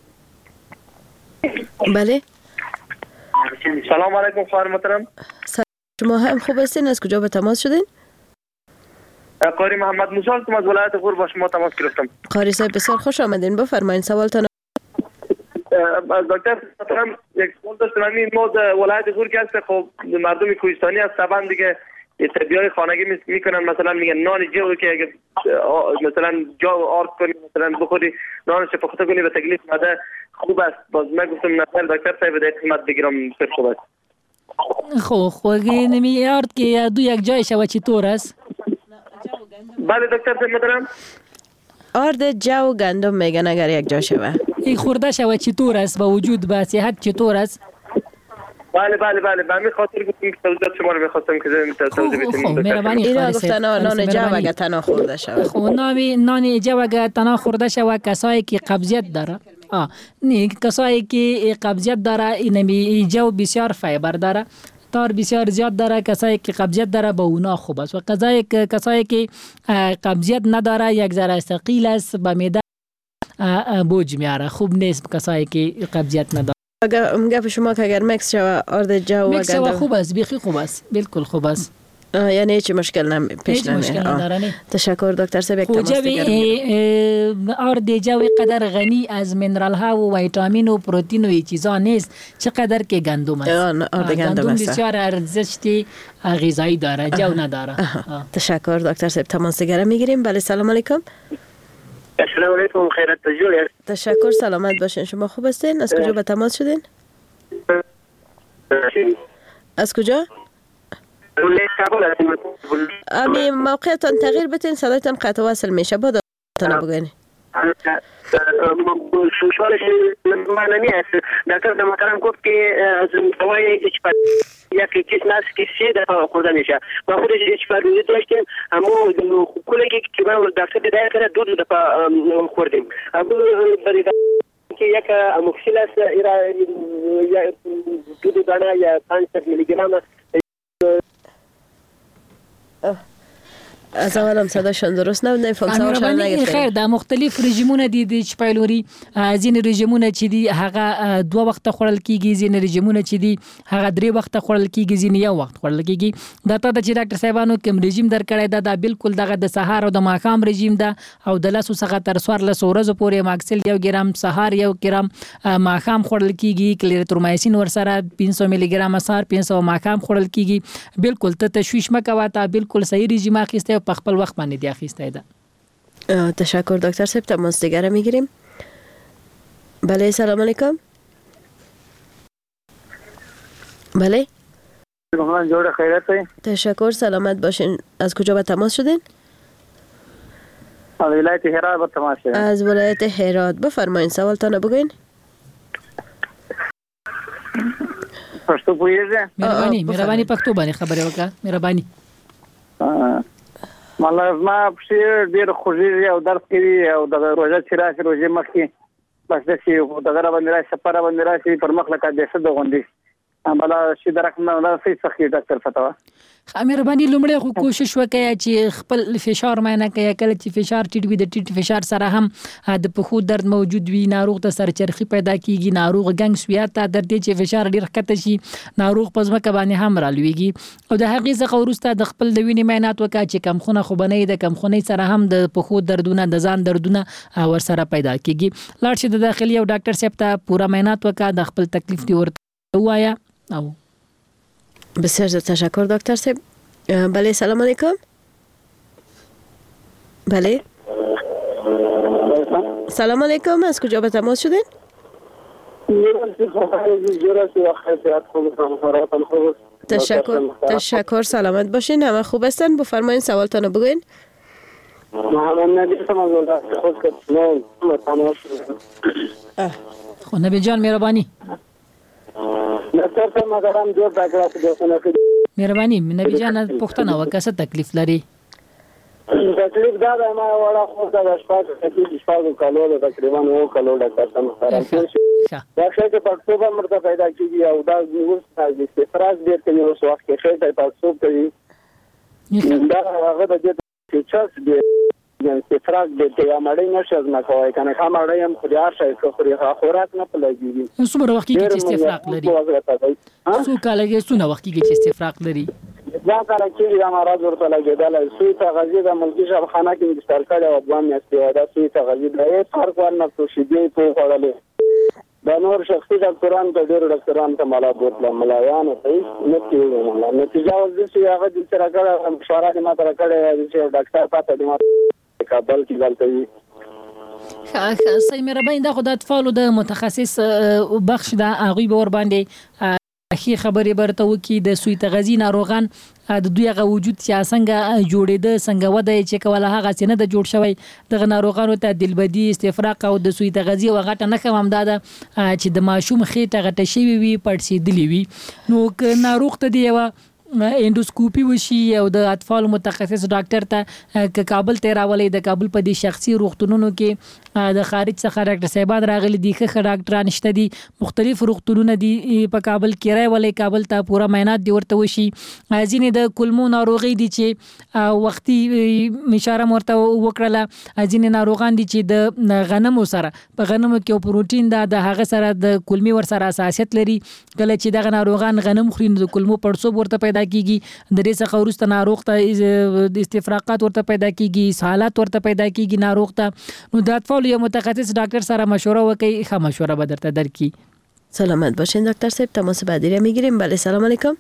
بله سلام علیکم خواهر محترم. شما هم خوب هستین؟ از کجا به تماس شدین؟ قاری محمد موسی از ولایت غور با شما تماس گرفتم. قاری صاحب بسیار خوش آمدین. بفرمایید سوالتان. دکتر محترم یک سوال داشتم. ما در ولایت غور که هست خب مردم کوهستانی از طبعا دیگه تربیت خانگی میکنن، مثلا میگن نان جو که اگه مثلا جو آرد کنی مثلا بخوری نانش پخته کنی به تکلیف معده خوب است. باز من گفتم نظر دکتر صاحب در قیمت بگیرم بسیار خوب است. خب خب نمی آرد که دو یک جای شود چطور است؟ بله دکتر صاحب محترم. آرد جو گندم میگن اگر یک جا شود این خورده شود چطور است با وجود به صحت چطور است؟ بله بله بله به همین خاطر گفتم که توضیحات شما رو می‌خواستم که توضیح بدید. خب مهربانی اینا گفتن نان جو اگه تنها خورده شود. خب نان نان جو اگه تنها خورده شود کسایی که قبضیت داره آ نه کسایی که قبضیت داره این جو بسیار فایبر داره، تار بسیار زیاد داره. کسایی که قبضیت داره با اونا خوب است و کسایی که کسایی که قبضیت نداره یک ذره ثقیل است به معده بوج میاره، خوب نیست کسایی که قبضیت نداره. اگر میگم شما که اگر مکس شوه آرد جو و مکس شوه خوب است، بیخی خوب است، بالکل خوب است. یعنی هیچ مشکل نمی پیش نمی مشکل نداره. تشکر دکتر صاحب. یک تماس دیگر. آرد جو قدر غنی از منرال ها و ویتامین و پروتئین و چیزا نیست چقدر که گندم است. آرد گندم است. بسیار ارزش غذایی داره، جو نداره. تشکر دکتر صاحب. تماس دیگر میگیریم. بله سلام علیکم. السلام علیکم، خیرت تجولی. تشکر، سلامت باشین. شما خوب هستین؟ از کجا به تماس شدین؟ از کجا؟ امی موقعتان تغییر بتین، صدایتان قطع وصل میشه. با دکتر بگین. سوالش معنی است. دکتر محترم گفت که از دوای یک چیز ناس که سه دفعه خورده میشه. ما خودش اچپارو داشتیم، اما کلی که ما دکتر دیدار کرد دو دو دفعه خوردیم. اما برای که یک اموکسیل است ایرا دو دو دانه یا پانصد میلی گرم از اولم صداشون درست نبود. نفهمم نگفتم. خیر در مختلف رژیمونه دي چې پایلوري ځین رژیمونه چې دي هغه دوه وخت خوړل کیږي، ځین رژیمونه چې دي هغه درې وخت خوړل کیږي، ځین یو وخت خوړل کیږي. دا ته چې ډاکټر صاحبانو کوم رژیم درکړی دا دا بالکل دغه د سهار او د ماښام رژیم ده او د لاسو څخه تر څوار لس ورځې پورې ماکسل یو ګرام سهار یو ګرام ماښام خوړل کیږي، کلیریترومایسین ورسره پنځه سوه میلی ګرام سهار پنځه سوه ماښام خوړل کیږي. بالکل ته تشویش مکوه، تا بالکل صحیح رژیم اخیسته په خپل وخت باندې دی اخیسته ده. تشکر دکتر صاحب. تماس دیگر میگیریم. بله سلام علیکم. بله من جوړ خیرت دی. تشکر، سلامت باشین. از کجا به تماس شدین؟ از ولایت هرات به تماس شدین. از ولایت هرات. بفرمایید سوالتان بگوین. پښتو پوهیږئ؟ مهرباني مهرباني پښتو باندې خبرې وکړه. مهرباني. مطلب ما په ډیر خوږی او درس کوي او د روزه چې راشي روزه مخکې بس د شي د غره باندې راشي سفر باندې راشي پر مخ لکه د څه د غونډي امبلا شي درکمه ولا څه څه ډاکټر فتوا. مهرباني لومړی خو کوشش وکړئ چې خپل فشار معاینه کړئ. کله چې فشار ټیټ وي د ټیټ فشار سره هم د پښو درد موجود وي، ناروغ ته سرچرخي پیدا کیږي، ناروغ ګنګ سویات ته درد چې فشار ډیر ښکته شي، ناروغ په ځمکه باندې هم رالويږي. او د هغې څخه وروسته د خپل د وینې معاینات وکړئ چې کم خونه خو بنئ د کم خونې سره هم د پښو دردونه د ځان دردونه ورسره پیدا کیږي. لاړ شي د داخلي او ډاکټر صاحب ته پوره معاینات وکړه، د خپل تکلیف دی ورته وایا. او بسیار تشکر دکتر صاحب. بله سلام علیکم. بله سلام علیکم. از کجا به تماس شدین؟ تشکر تشکر، سلامت باشین. همه خوب هستن. بفرمایید سوالتان رو بگوین. خب نبی جان مهربانی. مهرباني نبی جان پوښتنه وکړه څه تکلیف لري؟ تکلیف دا ده ما وړه خو دا شپږ تکلیف شپږ کالو تقریبا او کالو ډاکټر سم سره دا شی چې په اکتوبر مرته پیدا کیږي او دا نیوز د استفراز ډیر کوي اوس وخت کې شی په څوب کوي دا هغه د دې چې چاس دی استفراز د دې امړې نشه نه کوي کنه کوم اړې هم خو یار شي خو خوراک نه پلګيږي. څومره وخت کې چې استفراغ لري؟ څو کال کې څونه وخت کې چې استفراغ لري؟ دا کار چې دا مراد ورته لګیدل سوی ته غزي د ملکی شبخانه کې د سرکړه او افغان میستي دا سوی ته غزي د فرق ورنه تو شي دی په خړلې د نور شخصي ډاکټران ته ډېر ډاکټران ته مالا بوتله ملایان ته نه کیږي نتیجه ولې چې هغه د سره کړه مشوره دې ما سره کړه چې ډاکټر پاتې دې ما کابل کې ځل کوي صحیح مهرباني دا خو د اطفالو د متخصص بخش دا هغوی به ور باندې اخی خبرې برته وکي د سوی تغذی ناروغان د دوی غو وجود چې څنګه جوړېده څنګه وده چې کوله هغه څنګه د جوړ شوی د ناروغانو ته دلبدي استفراق او د سوی تغذی او غټه نه کوم امداده چې د ماشوم خېټه غټه شي وي پړسېدلی وي نو ک ناروغ ته دی و اندوسکوپي وشي او د اطفال متخصص ډاکټر ته ک کابل ته راولي د کابل په دي شخصي روغتونونو کې د خارج څخه ډاکټر صاحبان راغلي دي ښه ډاکټران شته دي مختلف روغتونونه دي په کابل کې راولي کابل ته پورا معاینات دی ورته وشي ځینې د کولمو ناروغي دي چې وختي اشاره مرته وکړه ځینې ناروغان دي چې د غنمو سره په غنمو کې پروتین دا د هغه سره د کولمي ور سره حساسیت لري کله چې د ناروغان غنم خوري د کولمو پړسوب ورته پیدا کیږي د دې څخه وروسته ناروغ ته د استفراقات ورته پیدا کیږي سہالات ورته پیدا کیږي ناروغ ته نو د اطفال یو متخصص ډاکټر سره مشوره وکړي ښه مشوره به درته درکړي. سلامت باشین دکتر صاحب تماس بعدی را میگیریم. بله سلام علیکم.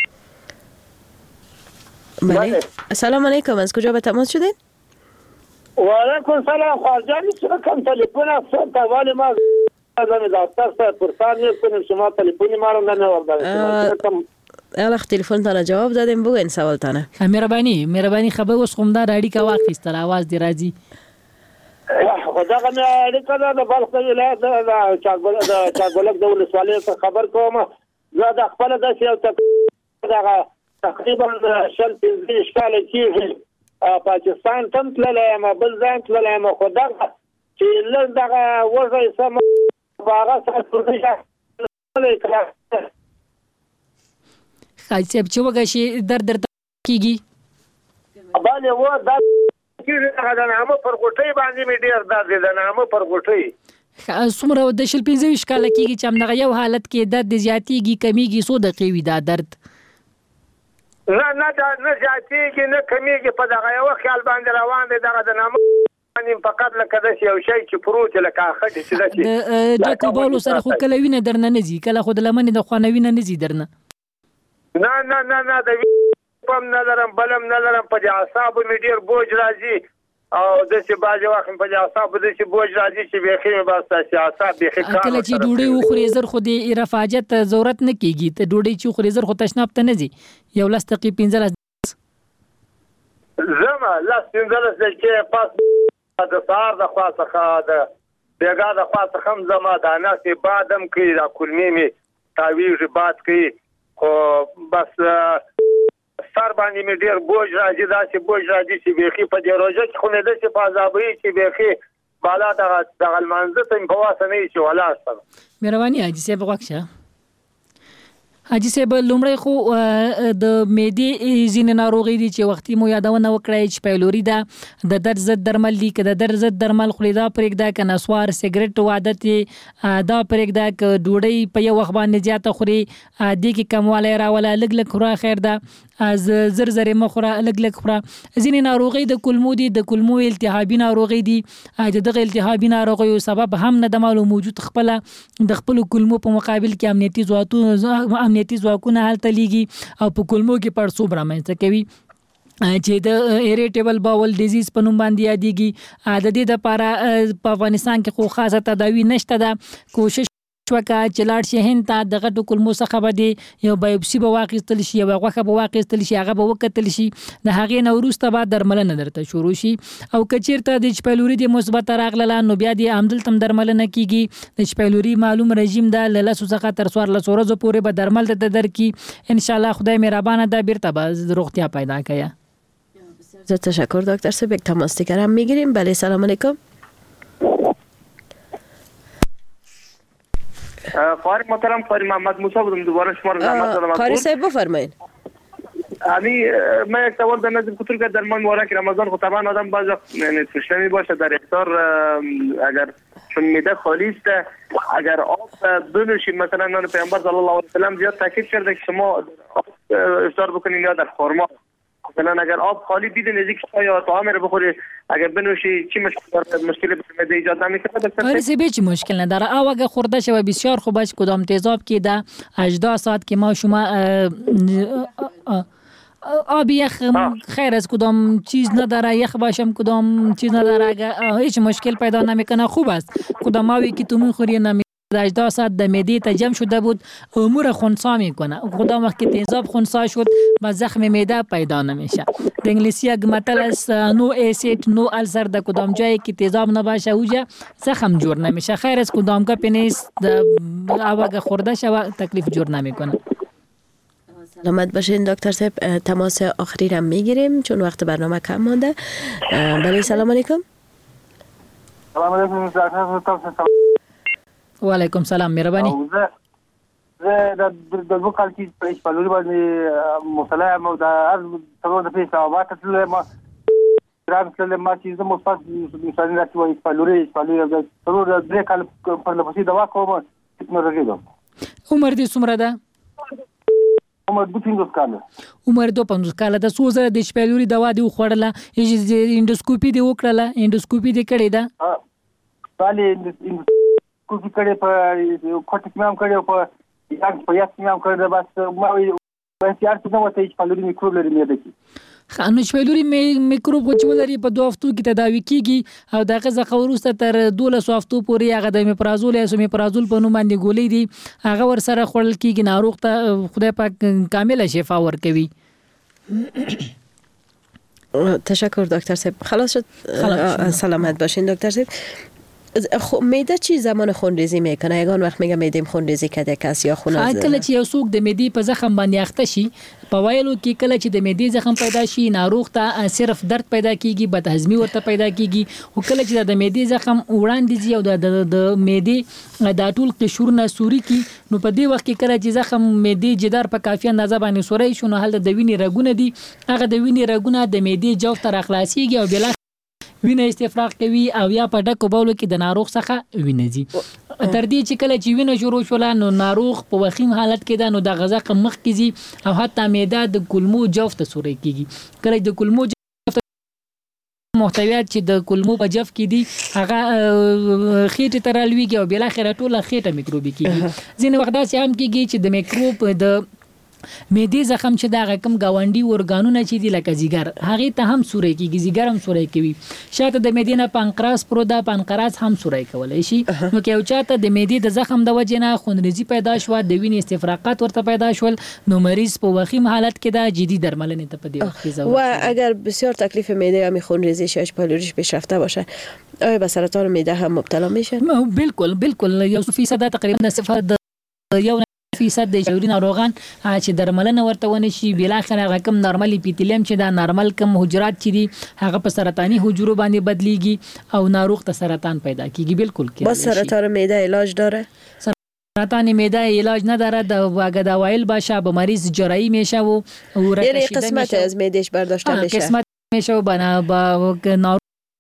بله سلام علیکم از کجا به تماس شدین؟ و علیکم سلام خواجانی چرا کم تلفن است ولی ما از دکتر صاحب پرسان میکنیم شما تلفنی ما رو نمی‌آوردید. الان تلفن تانا جواب دادیم بگو این سوال تانا مهربانی مهربانی خبر وس خومدار اړیکه واخیستل आवाज دی راځي خدا غنه اړیکه د بلخ ولایت د چاګول د چاګولک د ولسوالۍ خبر کوم زه د خپل د سیاو دغه تقریبا شل پنځه کال کې پاکستان تم تللې ما بل ځان تللې ما خدا چې لږ دغه وځي سم هغه سره خاصه چې وګشي در در کیږي باندې و دا چې دا نامه پر غټي باندې می ډیر درد دی نامه پر غټي څومره د شل پنځه کال کېږي چې همدغه یو حالت کې درد زیاتېږي کمیږي څو دقیقې وي دا درد نه نه دا نه زیاتېږي نه کمیږي په دغه یو خیال باندې روان دی دغه د نامه باندې فقط لکه د یو شی چې پروت لکه خټه چې د ډاکټر بولو سره خو کله وینه درنه نه ځي کله خو د لمنې د خوانه وینه نه ځي درنه نه نه نه نه د پم نه لرم بلم نه لرم په اعصابو می ډیر بوج راځي او د څه باجه وخت په اعصابو د څه بوج راځي چې به خېمه باسه اعصاب به خې کله چې ډوډۍ وخوري زر خو د رفاجت ضرورت نه کیږي ته ډوډۍ چې خوري زر خو تشناب ته نه ځي یو لاس تقی پنځه زما لاس پنځه چې پاس د سار د خاصه د بیګا د خاصه خم زما د ناسې بادم کې د کلمې می تاویږي باد کې خو بس سر باندې می ډیر بوج راځي دا چې بوج راځي چې بيخي په دې روزه کې خو نه د څه پازابي چې بيخي بالا د د المنځ ته په واسه نه شي ولا اصل مهرباني حاجی صاحب وکړه حاجی صاحب لومړی خو د معدې ځینې ناروغي دي چې وختي مو یادونه وکړئ چې پیلوري ده د درد ضد درمل دي که د درد ضد درمل خوري دا پرېږده که نسوار سګرټ عادت دا پرېږده که ډوډۍ په یو وخت باندې زیاته خوري دې کې کموالی راوله لږ لږ خوره خیر ده زر زر مه خوره لږ لږ خوره ځینې ناروغۍ د کولمو دي د کولمو التهابي ناروغۍ دي د دغه التهابي ناروغیو سبب هم نه د معلوم موجود خپله د خپلو کولمو په مقابل کې امنیتي ځواکونه امنیتي ځواکونه هلته لیږي او په کولمو کې پړسوب رامنځته کوي چې د ایریټیبل باول ډیزیز په نوم باندې یادېږي د دې دپاره په افغانستان کې خو خاصه تداوي نشته ده کوشش وکړه چې لاړ شي هند ته د غټو کولمو څخه به د یو بایوپسي به واخیستل شي یوه غوښه به واخیستل شي هغه به وکتل شي د هغې نه وروسته به درملنه درته شروع شي او که چېرته د چپیلوري د مثبته راغله نو بیا د همدلته هم درملنه کیږي د چپیلوري معلوم رژیم ده له لسو څخه تر څوارلسو ورځو پورې به درمل درته درکړي انشاءالله خدای مهربانه ده بیرته به روغتیا پیدا کوي. بسیار تشکر دکتر صاحب. یک تماس دیگر هم میگیریم. بله سلام علیکم. قاری محترم قاری محمد موسی بودم دوباره شما رو زحمت دادم. قاری صاحب بفرمایید. یعنی من یک سوال در نظر خطور کرد در ماه مبارک رمضان خود طبعا آدم بعضی نتفشنمی باشه در افطار اگر چون میده خالی است اگر آب بنوشید مثلا نان پیامبر صلی الله علیه و سلم زیاد تاکید کرده که شما افطار بکنید یا در خرما مثلا اگر آب خالی بدون از اینکه چای یا طعام رو بخوری اگر بنوشی چی مشکل مشکل به معده ایجاد نمیکنه؟ آره سه چی مشکل نداره. او اگر خورده شوه بسیار خوب است. کدام تیزاب که ده هجده ساعت که ما شما آب یخ خیر از کدام چیز نداره، یخ باشم کدام چیز نداره، اگر هیچ مشکل پیدا نمیکنه خوب است. کدام آبی که تو میخوری نمی هجده ساعت در معده تا جمع شده بود امور خنثی میکنه. کدام وقت که تیزاب خنثی شد با زخم معده پیدا نمیشه. در انگلیسی یک متل است نو اسید نو السر. در کدام جایی که تیزاب نباشه اوجا زخم جور نمیشه. خیر از کدام کا پنیست آواگه خورده شوه تکلیف جور نمیکنه. سلامت باشین دکتر صاحب. تماس آخری را میگیریم چون وقت برنامه کم مانده. بله سلام علیکم. سلام علیکم. و علیکم سلام مهربانی. زه زه د دغه کال کې په اسپانولي باندې مصالحه مو د هر څلور د پیسې او واټ تل ما رام تل ما چې زه مصفات مثلا راځي و اسپانولي اسپانولي د څلور د درې کال پر لپسې دوا کوم ټکنالوژي ده. عمر دې څومره ده؟ عمر دوه پنځوس کاله. عمر دوه پنځوس کاله ده. څو ځله د اسپانولي دوا دی خوړله؟ انډوسکوپي دی وکړله؟ انډوسکوپي دی کړې ده؟ بله کوزي کړي په کوټک مې هم کړي په یاد په یاد مې هم کړي بس ما وی په احتیاط څنګه وته چې پلوري میکروب لري مې دکی خانو شپلوري میکروب چې ولري په دوه هفتو کې تداوي کیږي او دغه ځکه وروسته تر دولس هفتو پورې هغه د میپرازول یا سومیپرازول په نوم باندې ګولې دي هغه ور سره خورل کیږي. ناروغ ته خدای پاک کامله شفا ورکوي. تشکر دکتر صاحب. خلاص شد. سلامت باشین دکتر صاحب. معده چی زمان خونریزی میکنه؟ یگان وقت میگه معده خونریزی کرده کس یا خون از کله چې یو څوک د معدې په زخم باندې اخته شي په وایلو کې کله چې د معدې زخم پیدا شي ناروغ ته صرف درد پیدا کیږي، بد هضمي ورته پیدا کیږي. او کله چې د معدې زخم وړاندې ځي او د د معدې د ټول قشرونه سوري کی نو په دې وخت کې کله چې زخم معدې جدار په کافي اندازه باندې سوري شو نو هلته د وینې رګونه دي. هغه د وینې رګونه د معدې جوف تر اخلاصيږي او بلا وینه استفراغ کوي او یا په ډکو بولو کې د ناروغ څخه وینه ځي. تر دې چې کله چې وینه شروع شول نو ناروغ په وخیم حالت کې ده نو د غذا مخ کې ځي او حتی معده د کولمو جوف ته سوري کیږي. کله د کولمو محتویات چې د کولمو په جوف کې دي هغه خېټه تر لويږي او بل اخر ټوله خېټه میکروبي کیږي. ځینې وخت داسې هم کیږي چې د میکروب د معدې زخم چې دا غکم گاونډي ورګانونه چې دي لکه زیګر هغه ته هم سوري کیږي. زیګر هم سوري کوي. شاته د معدې نه پانکراس پرودا پانکراس هم سوري کولای شي. نو کې او چاته د معدې د زخم د وجې نه خونریزي پیدا شو د وینې استفراقات ورته پیدا شول نو مریض په وخیم حالت کې دا جدي درملنه ته پدې وخت ضرورت و اگر بسیار تکلیف معده یا خونریزی شش پالوریش پیشرفته باشه آیا به سرطان معده هم مبتلا میشه؟ بالکل بالکل یو فیصد تقریبا صفر یو فیصد د شوري ناروغان چې درملنه ورته ونی شي بل اخر رقم نارمل اپیتلیم چې دا نارمل کم حجرات چې دي هغه په سرطاني حجرو باندې بدليږي او ناروغ ته سرطان پیدا کیږي. بالکل کې بس سرطان معده علاج داره؟ سرطان معده علاج نداره. د واگه دوايل باشه به مریض جراحی میشه و یعنی قسمت از معدهش برداشته میشه. قسمت میشه و بنا با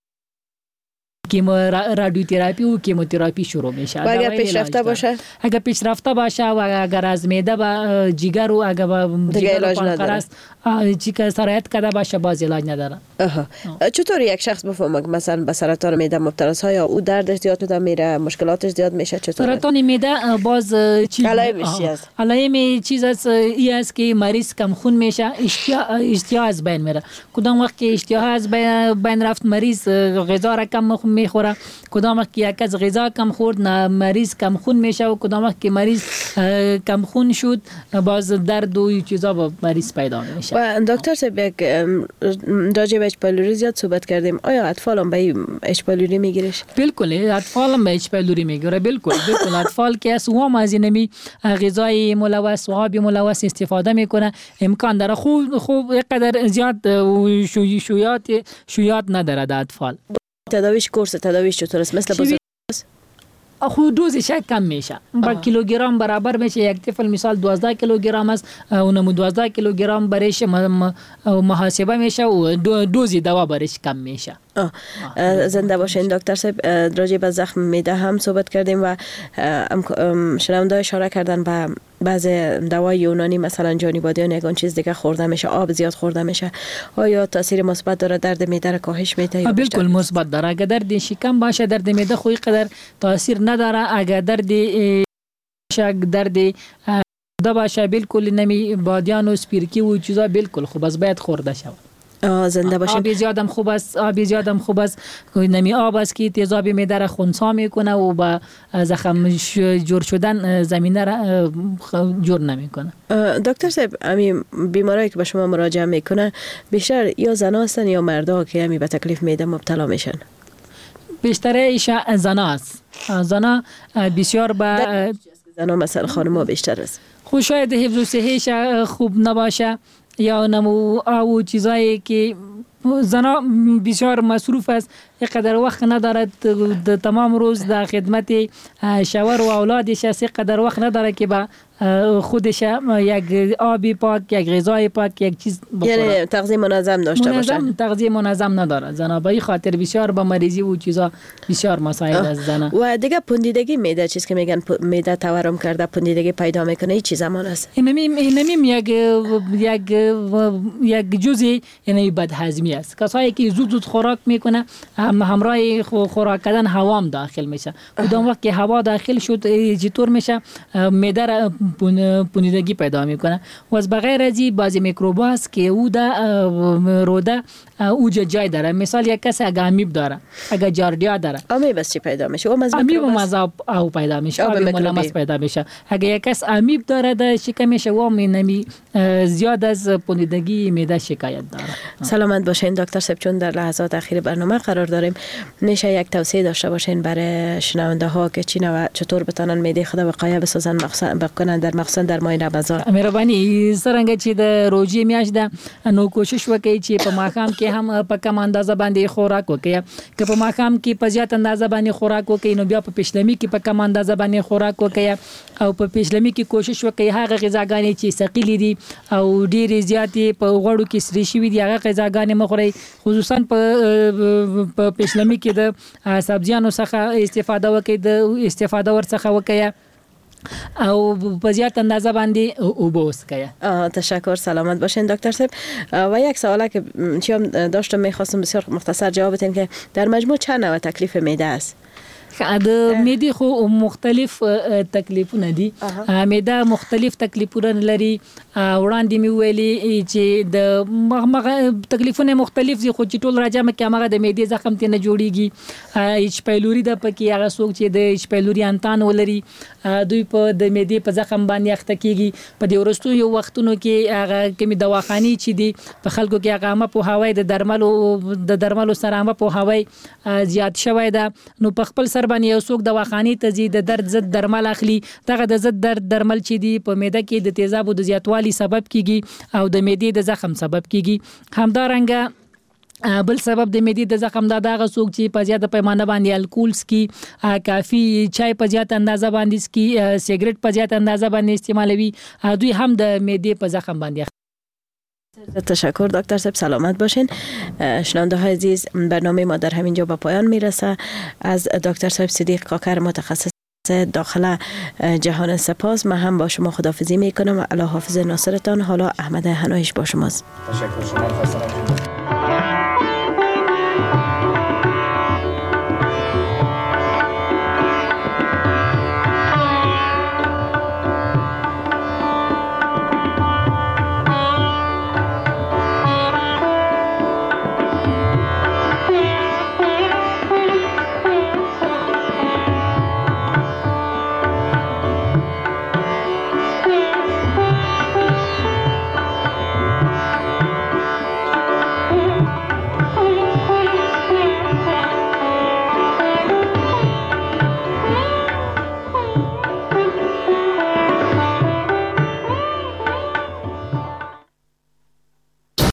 کیمو رادیوتراپی و کیموتراپی شروع میشه. و اگر پیشرفته باشه؟ اگر پیشرفته باشه و اگر از معده و جگر و اگر جگر و پانکراس چیکار سرایت کرده باشه باز علاج نداره. آها. چطور یک شخص بفهمه مثلا به سرطان معده مبتلا است یا او دردش زیاد میشه میره مشکلاتش زیاد میشه چطور؟ سرطان معده باز چیز علائمش است. علائم چیز است ای است که مریض کم خون میشه، اشتها اشتها از بین میره. کدام وقت که اشتها از بین رفت مریض غذا را کم میخوره، کدام وقت که یک از غذا کم خورد مریض کم خون میشه و کدام وقت که مریض کم خون شد باز درد و چیزا با مریض پیدا میشه. و دکتر صاحب یک راجع به اچ پایلوری زیاد صحبت کردیم. آیا اطفال هم به اچ پایلوری میگیرش؟ بالکل اطفال هم به اچ پایلوری میگیره. بالکل بالکل اطفال که از وام از اینمی غذای ملوث و آب ملوث استفاده میکنه امکان داره خوب خوب یک قدر زیاد شویات شویات نداره در اطفال. تداویش کورس تداویش چطور است؟ مثل بزرگ خود دوزش کم میشه. با کیلوگرم برابر میشه. یک طفل مثال دوازده کیلوگرم است اونم دوازده کیلوگرم برش محاسبه میشه و دوزی دوا برش کم میشه. زنده باشین دکتر صاحب. راجع به زخم معده هم صحبت کردیم و شنونده اشاره کردن به بعض دوای یونانی مثلا جانی بادیان یگان چیز دیگه خورده میشه، آب زیاد خورده میشه، آیا تاثیر مثبت داره؟ درد معده را کاهش میده؟ بالکل مثبت داره. اگر درد شکم باشه درد معده خوی قدر تاثیر نداره. اگر درد شک درد دا باشه بالکل نمی بادیان و سپیرکی و چیزا بالکل خوب است، باید خورده شود. زنده باشین. آب زیادم خوب است، آب زیادم خوب است. نمی آب است که تیزاب معده را خنثی میکنه و با زخم جور شدن زمینه را جور نمیکنه. دکتر صاحب، همین بیماری که به شما مراجعه میکنه بیشتر یا زنا هستن یا مردا که همین به تکلیف معده مبتلا میشن؟ بیشتر ایش زنا است. زنا بسیار با زنا مثلا خانم‌ها بیشتر است. خو شاید حفظ و صحیش خوب نباشه یا نمو او چیزایی که زنا بسیار مصروف است، قدر وقت ندارد تمام روز در خدمت شوهر و اولادش است، قدر وقت نداره که با خودش یک آبی پاک، یک غذای پاک، یک چیز بخوره. یعنی تغذیه منظم داشته باشه. منظم تغذیه منظم نداره زنا، به این خاطر بسیار با مریضی و چیزا بسیار مسائل از زنا. و دیگه پوندیدگی معده، چیز که میگن معده تورم کرده پوندیدگی پیدا میکنه، این چی زمان است؟ اینمی اینمی یک یک یک جزئی یعنی بدهضمی است. کسایی که زود زود خوراک میکنه هم همراه خوراک کردن هوا هم داخل میشه. کدام وقت که هوا داخل شد چطور میشه؟ معده را پوندیدگی پیدا میکنه. و از بغیر از این بعضی میکروب است که او دا روده او جای داره. مثال یک کس اگه امیب داره، اگه جاردیا داره، امیب است چی پیدا میشه؟ او مزه امیب مزه او پیدا میشه، آب ملامس پیدا میشه. اگه یک کس امیب داره در شکمش و نمی زیاد از پوندیدگی معده شکایت داره. سلامت باشین دکتر صاحب. چون در لحظات اخیر برنامه قرار داریم، میشه یک توصیه داشته باشین برای شنونده ها که چی نوع چطور بتونن معده خود وقایع بسازن مخصوصا بکنن در مخصوصا در ماه رمضان؟ مهربانی سرنګ چې د روزي میاشت ده نو کوشش وکړئ چې په ماښام کې هم په کم اندازه باندې خوراک وکړئ. که په ماښام کې په زیات اندازه باندې خوراک وکړئ نو بیا په پښلمي کې په کم اندازه باندې خوراک وکړئ. او په پښلمي کې کوشش وکړئ هغه غذاګانې چې ثقيلې دي او ډېرې زیاتې په غوړو کې سري شوي دي هغه غذاګانې مخورئ. خصوصا په پښلمي کې د سبزیانو څخه استفاده وکړئ، د استفاده ورڅخه وکړئ او په زیات اندازه باندې اوبه وڅښئ. تشکر، سلامت باشین دکتر صاحب. و یک سوالی که چیم داشتم میخواستم بسیار مختصر جواب بدین که در مجموع چند نوع تکلیف معده است؟ د معده خو مختلف تکلیفونه دي. معده مختلف تکلیفونه لري. وړاندې مې ویلي چې د تکلیفونه مختلف دي خو چې ټول راجمه کې هغه د معده زخم ته نه جوړیږي. ایچ پایلوري د پکې هغه څوک چې د ایچ پایلوري انتان ولري دوی په د معده په زخم باندې اخته کیږي. په دې ورستو یو وختونو کې هغه کمی دواخاني چې دي په خلکو کې هغه ما په هواي د درملو د درملو سره ما په هواي زیات شوی ده. نو په خپل سر باندې یو څوک دواخاني ته ځي د درد ضد درمل اخلي. دغه د ضد درد درمل چې دي په معده کې د تیزابو د زیاتوالي سبب کیږي او د معدې د زخم سبب کیږي. همدارنګه بل سبب د معدې د زخم دا دغه څوک چې په زیاته پیمانه باندې الکول سکي، کافي چای په زیاته اندازه باندې سکي، سیګریټ په زیاته اندازه باندې استعمالوي، دوی هم د معدې په زخم باندې. تشکر دکتر صاحب، سلامت باشین. شنونده های عزیز، برنامه ما در همینجا به پایان میرسه. از دکتر صاحب صدیق کاکر متخصص داخل جهان سپاس. من هم با شما خداحافظی میکنم. الله حافظ ناصرتان. حالا احمد هنایش با شماست. تشکر شما.